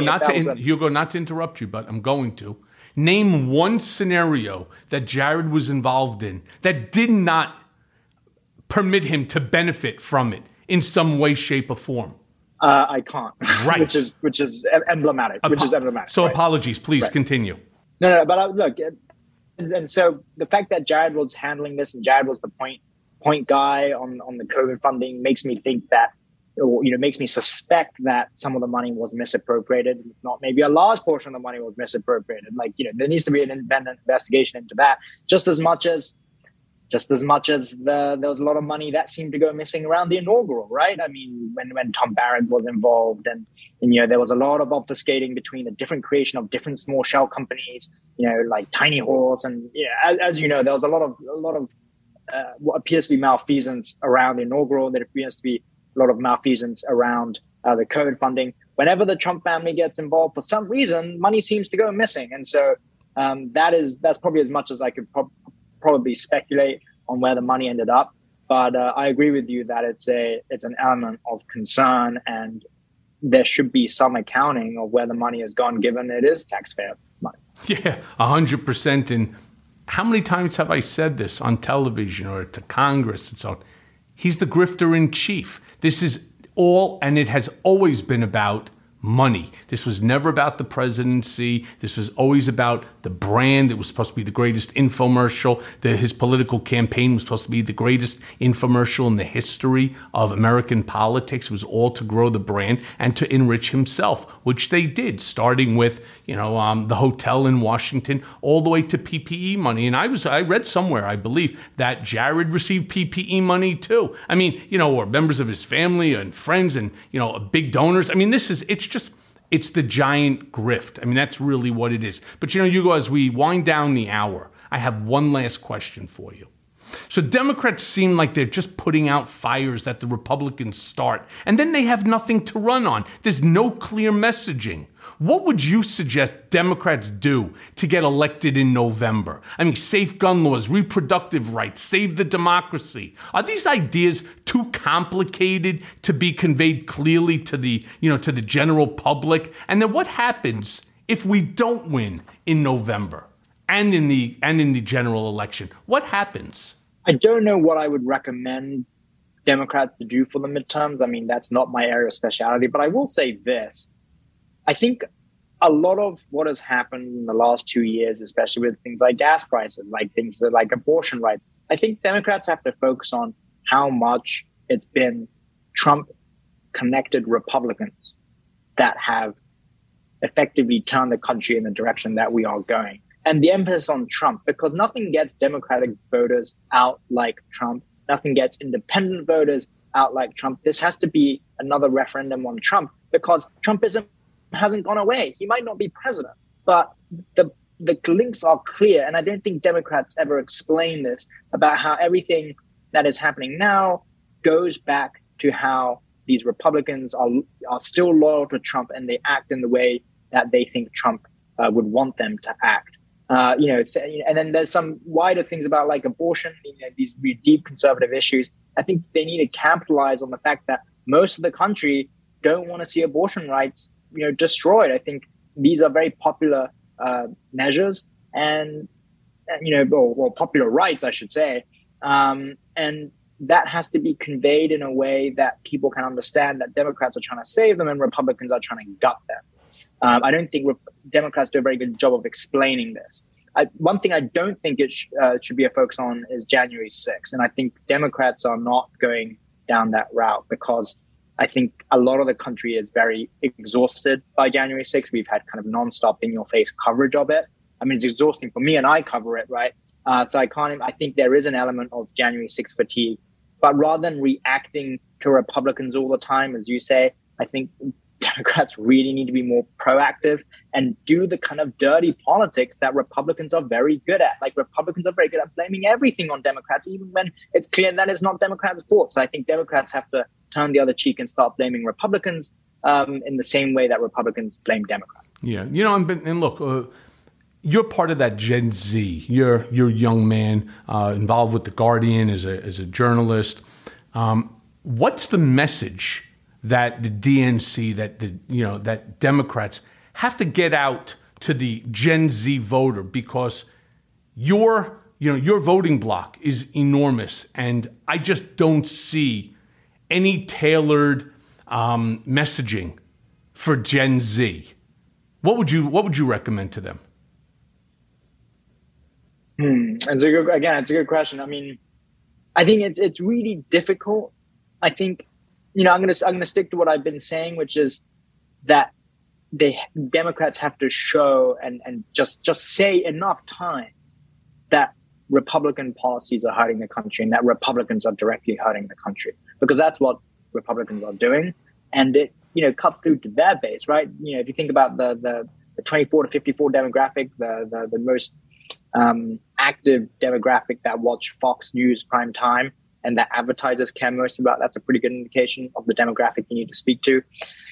Speaker 3: to interrupt you, but I'm going to name one scenario that Jared was involved in that did not permit him to benefit from it in some way, shape, or form.
Speaker 1: I can't.
Speaker 3: Right,
Speaker 1: which is emblematic.
Speaker 3: So
Speaker 1: right?
Speaker 3: Apologies, please
Speaker 1: right.
Speaker 3: Continue.
Speaker 1: No, but look. And so the fact that Jared was handling this and Jared was the point guy on the COVID funding makes me think that, makes me suspect that some of the money was misappropriated. If not, maybe a large portion of the money was misappropriated. There needs to be an independent investigation into that. Just as much as there was a lot of money that seemed to go missing around the inaugural, right? I mean, when Tom Barrett was involved and there was a lot of obfuscating between the different creation of different small shell companies, like Tiny Horse. And as there was a lot of what appears to be malfeasance around the inaugural. There appears to be a lot of malfeasance around the COVID funding. Whenever the Trump family gets involved, for some reason, money seems to go missing. And so that's probably as much as I could probably speculate on where the money ended up. But I agree with you that it's an element of concern, and there should be some accounting of where the money has gone, given it is taxpayer money.
Speaker 3: Yeah, 100%. And how many times have I said this on television or to Congress and so on? He's the grifter in chief. This is all, and it has always been about money. This was never about the presidency. This was always about the brand. It was supposed to be the greatest infomercial. His political campaign was supposed to be the greatest infomercial in the history of American politics. It was all to grow the brand and to enrich himself, which they did, starting with, the hotel in Washington, all the way to PPE money. And I read somewhere, I believe, that Jared received PPE money too. I mean, or members of his family and friends and, big donors. I mean, it's the giant grift. I mean, that's really what it is. But, Hugo, as we wind down the hour, I have one last question for you. So Democrats seem like they're just putting out fires that the Republicans start, and then they have nothing to run on. There's no clear messaging. What would you suggest Democrats do to get elected in November? I mean, safe gun laws, reproductive rights, save the democracy. Are these ideas too complicated to be conveyed clearly to the general public? And then what happens if we don't win in November and in the general election? What happens?
Speaker 1: I don't know what I would recommend Democrats to do for the midterms. I mean, that's not my area of specialty, but I will say this. I think a lot of what has happened in the last 2 years, especially with things like gas prices, like things like abortion rights, I think Democrats have to focus on how much it's been Trump-connected Republicans that have effectively turned the country in the direction that we are going. And the emphasis on Trump, because nothing gets Democratic voters out like Trump. Nothing gets independent voters out like Trump. This has to be another referendum on Trump, because Trumpism hasn't gone away. He might not be president, but the links are clear. And I don't think Democrats ever explain this about how everything that is happening now goes back to how these Republicans are still loyal to Trump, and they act in the way that they think Trump would want them to act. And then there's some wider things about like abortion, these deep conservative issues. I think they need to capitalize on the fact that most of the country don't want to see abortion rights, destroyed. I think these are very popular measures and popular rights, I should say. And that has to be conveyed in a way that people can understand that Democrats are trying to save them and Republicans are trying to gut them. I don't think Democrats do a very good job of explaining this. One thing I don't think it should be a focus on is January 6th. And I think Democrats are not going down that route, because I think a lot of the country is very exhausted by January 6th. We've had kind of nonstop in-your-face coverage of it. I mean, it's exhausting for me, and I cover it, right? So I think there is an element of January 6th fatigue. But rather than reacting to Republicans all the time, as you say, I think Democrats really need to be more proactive and do the kind of dirty politics that Republicans are very good at. Like, Republicans are very good at blaming everything on Democrats, even when it's clear that it's not Democrats' fault. So I think Democrats have to turn the other cheek and start blaming Republicans in the same way that Republicans blame Democrats.
Speaker 3: Yeah, and look, you're part of that Gen Z. You're a young man involved with The Guardian as a journalist. What's the message that the DNC, that Democrats have to get out to the Gen Z voter? Because your voting bloc is enormous, and I just don't see any tailored messaging for Gen Z. What would you recommend to them?
Speaker 1: It's a good question. I mean, I think it's really difficult. I think, I'm gonna stick to what I've been saying, which is that Democrats have to show and just say enough times that Republican policies are hurting the country and that Republicans are directly hurting the country, because that's what Republicans are doing, and it cuts through to their base, right? If you think about the 24 to 54 demographic, the most active demographic that watch Fox News prime time and that advertisers care most about, that's a pretty good indication of the demographic you need to speak to.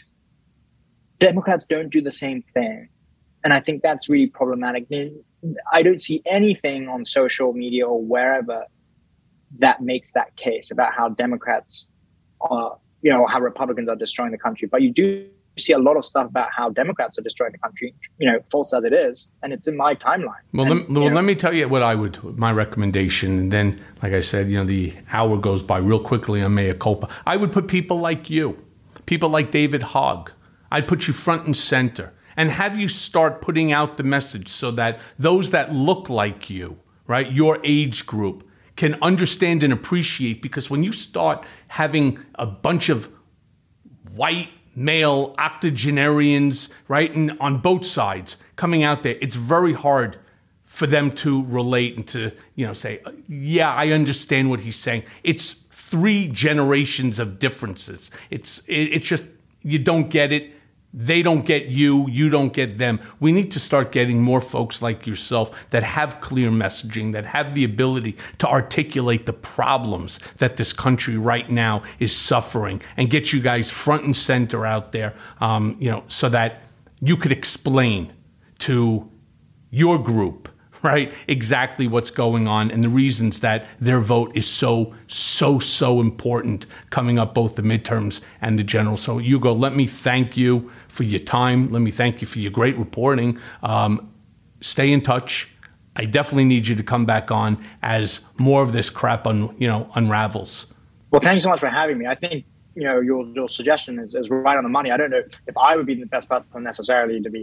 Speaker 1: Democrats don't do the same thing. And I think that's really problematic. I don't see anything on social media or wherever that makes that case about how Democrats are, how Republicans are destroying the country. But you do see a lot of stuff about how Democrats are destroying the country, false as it is, and it's in my timeline.
Speaker 3: Well, let me tell you my recommendation, and then, like I said, the hour goes by real quickly on mea culpa. I would put people like you, people like David Hogg. I'd put you front and center and have you start putting out the message so that those that look like you, right, your age group, can understand and appreciate. Because when you start having a bunch of white male octogenarians, right, and on both sides coming out there, it's very hard for them to relate and to, say, yeah, I understand what he's saying. It's 3 generations of differences. It's just, you don't get it. They don't get you. You don't get them. We need to start getting more folks like yourself that have clear messaging, that have the ability to articulate the problems that this country right now is suffering, and get you guys front and center out there, so that you could explain to your group, right, exactly what's going on and the reasons that their vote is so important coming up, both the midterms and the general. So, Hugo, let me thank you for your time. Let me thank you for your great reporting. Stay in touch. I definitely need you to come back on as more of this crap unravels.
Speaker 1: Well, thank you so much for having me. I think your suggestion is right on the money. I don't know if I would be the best person necessarily to be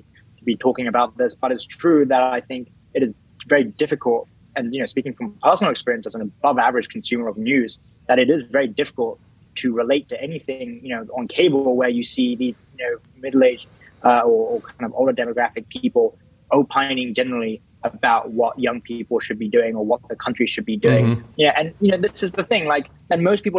Speaker 1: be talking about this, but it's true that I think it is very difficult. And, speaking from personal experience as an above average consumer of news, that it is very difficult to relate to anything, on cable where you see these, middle-aged or kind of older demographic people opining generally about what young people should be doing or what the country should be doing. And this is the thing, and most Gen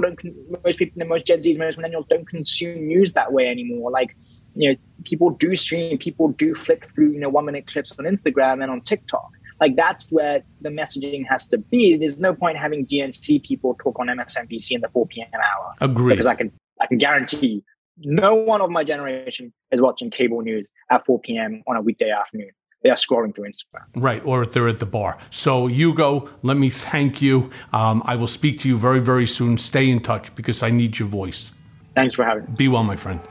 Speaker 1: Zs, most millennials don't consume news that way anymore. People do stream, people do flick through 1-minute clips on Instagram and on TikTok. That's where the messaging has to be. There's no point having DNC people talk on MSNBC in the 4 p.m. hour.
Speaker 3: Agreed.
Speaker 1: Because I can guarantee no one of my generation is watching cable news at 4 p.m. on a weekday afternoon. They are scrolling through Instagram.
Speaker 3: Right, or if they're at the bar. So, Hugo, let me thank you. I will speak to you very, very soon. Stay in touch because I need your voice.
Speaker 1: Thanks for having me.
Speaker 3: Be well, my friend.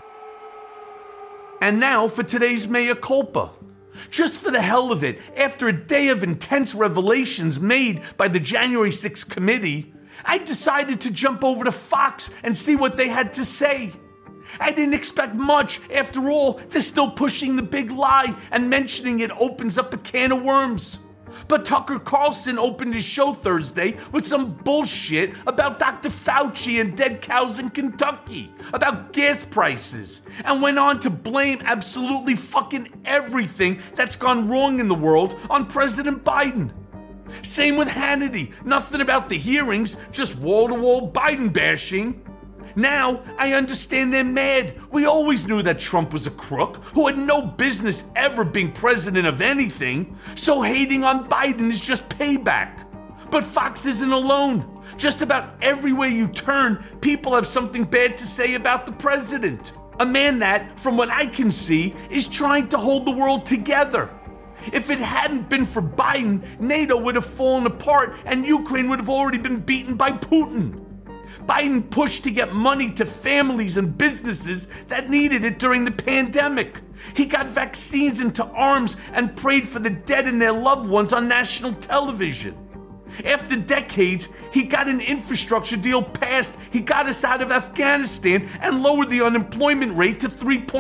Speaker 3: And now for today's Mea Culpa. Just for the hell of it, after a day of intense revelations made by the January 6th committee, I decided to jump over to Fox and see what they had to say. I didn't expect much. After all, they're still pushing the big lie, and mentioning it opens up a can of worms. But Tucker Carlson opened his show Thursday with some bullshit about Dr. Fauci and dead cows in Kentucky, about gas prices, and went on to blame absolutely fucking everything that's gone wrong in the world on President Biden. Same with Hannity. Nothing about the hearings, just wall-to-wall Biden bashing. Now, I understand they're mad. We always knew that Trump was a crook who had no business ever being president of anything, so hating on Biden is just payback. But Fox isn't alone. Just about everywhere you turn, people have something bad to say about the president. A man that, from what I can see, is trying to hold the world together. If it hadn't been for Biden, NATO would have fallen apart and Ukraine would have already been beaten by Putin. Biden pushed to get money to families and businesses that needed it during the pandemic. He got vaccines into arms and prayed for the dead and their loved ones on national television. After decades, he got an infrastructure deal passed. He got us out of Afghanistan and lowered the unemployment rate to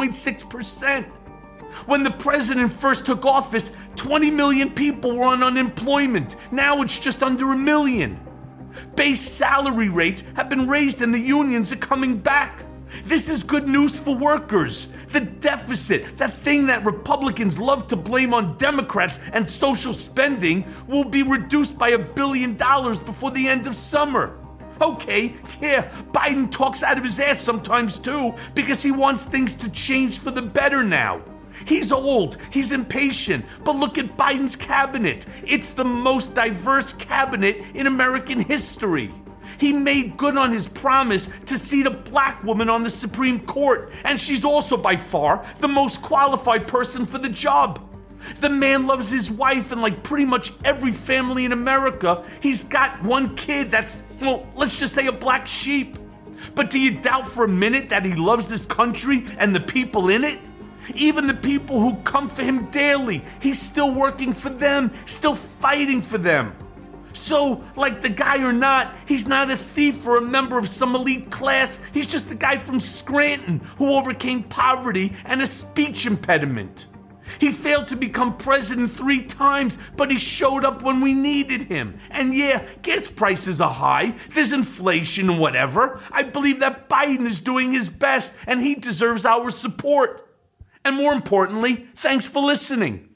Speaker 3: 3.6%. When the president first took office, 20 million people were on unemployment. Now it's just under 1 million. Base salary rates have been raised and the unions are coming back. This is good news for workers. The deficit, that thing that Republicans love to blame on Democrats and social spending, will be reduced by $1 billion before the end of summer. Okay, yeah, Biden talks out of his ass sometimes too, because he wants things to change for the better now. He's old, he's impatient, but look at Biden's cabinet. It's the most diverse cabinet in American history. He made good on his promise to seat a black woman on the Supreme Court, and she's also by far the most qualified person for the job. The man loves his wife, and like pretty much every family in America, he's got one kid that's, well, let's just say a black sheep. But do you doubt for a minute that he loves this country and the people in it? Even the people who come for him daily, he's still working for them, still fighting for them. So, like the guy or not, he's not a thief or a member of some elite class. He's just a guy from Scranton who overcame poverty and a speech impediment. He failed to become president 3 times, but he showed up when we needed him. And yeah, gas prices are high, there's inflation and whatever. I believe that Biden is doing his best and he deserves our support. And more importantly, thanks for listening.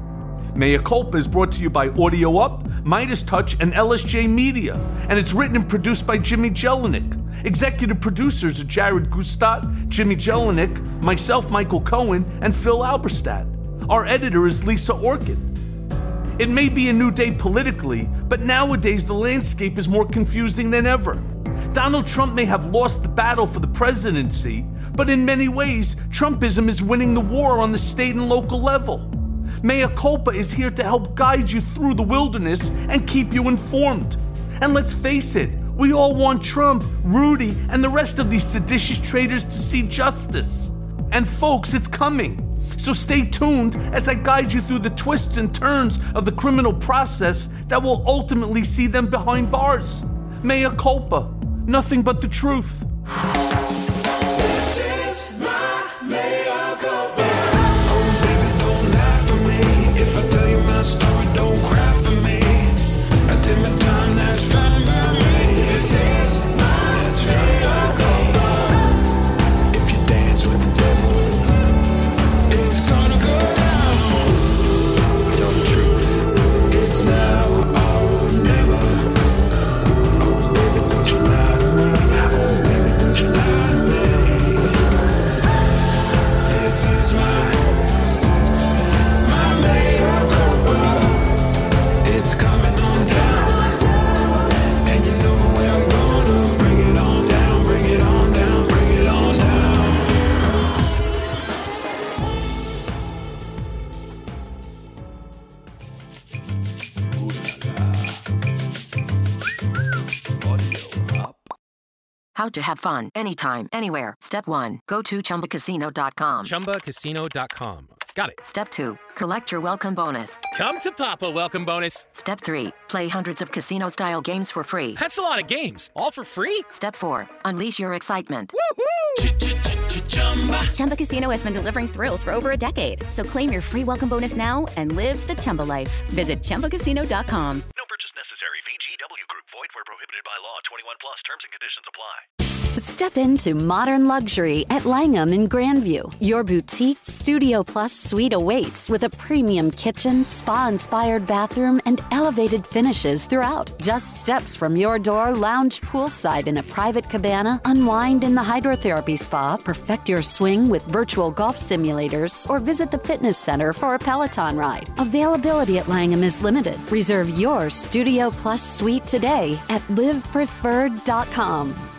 Speaker 3: Mea Culpa is brought to you by Audio Up, Midas Touch, and LSJ Media, and it's written and produced by Jimmy Jelinek. Executive producers are Jared Gustat, Jimmy Jelinek, myself, Michael Cohen, and Phil Alberstadt. Our editor is Lisa Orkin. It may be a new day politically, but nowadays the landscape is more confusing than ever. Donald Trump may have lost the battle for the presidency, but in many ways, Trumpism is winning the war on the state and local level. Mea Culpa is here to help guide you through the wilderness and keep you informed. And let's face it, we all want Trump, Rudy, and the rest of these seditious traitors to see justice. And folks, it's coming. So stay tuned as I guide you through the twists and turns of the criminal process that will ultimately see them behind bars. Mea Culpa, nothing but the truth.
Speaker 2: This is my mea culpa. Oh, baby, don't lie.
Speaker 4: How to have fun anytime, anywhere. Step 1. Go to ChumbaCasino.com.
Speaker 22: ChumbaCasino.com. Got it.
Speaker 4: Step 2. Collect your welcome bonus.
Speaker 22: Come to Papa welcome bonus.
Speaker 4: Step 3. Play hundreds of casino-style games for free.
Speaker 22: That's a lot of games. All for free?
Speaker 4: Step 4. Unleash your excitement.
Speaker 23: Chumba Casino has been delivering thrills for over a decade. So claim your free welcome bonus now and live the Chumba life. Visit ChumbaCasino.com.
Speaker 24: No purchase necessary. VGW Group. Void where prohibited by law. 21 plus. Terms and conditions apply.
Speaker 25: Step into modern luxury at Langham in Grandview. Your boutique Studio Plus suite awaits with a premium kitchen, spa-inspired bathroom, and elevated finishes throughout. Just steps from your door, lounge poolside in a private cabana, unwind in the hydrotherapy spa, perfect your swing with virtual golf simulators, or visit the fitness center for a Peloton ride. Availability at Langham is limited. Reserve your Studio Plus suite today at livepreferred.com.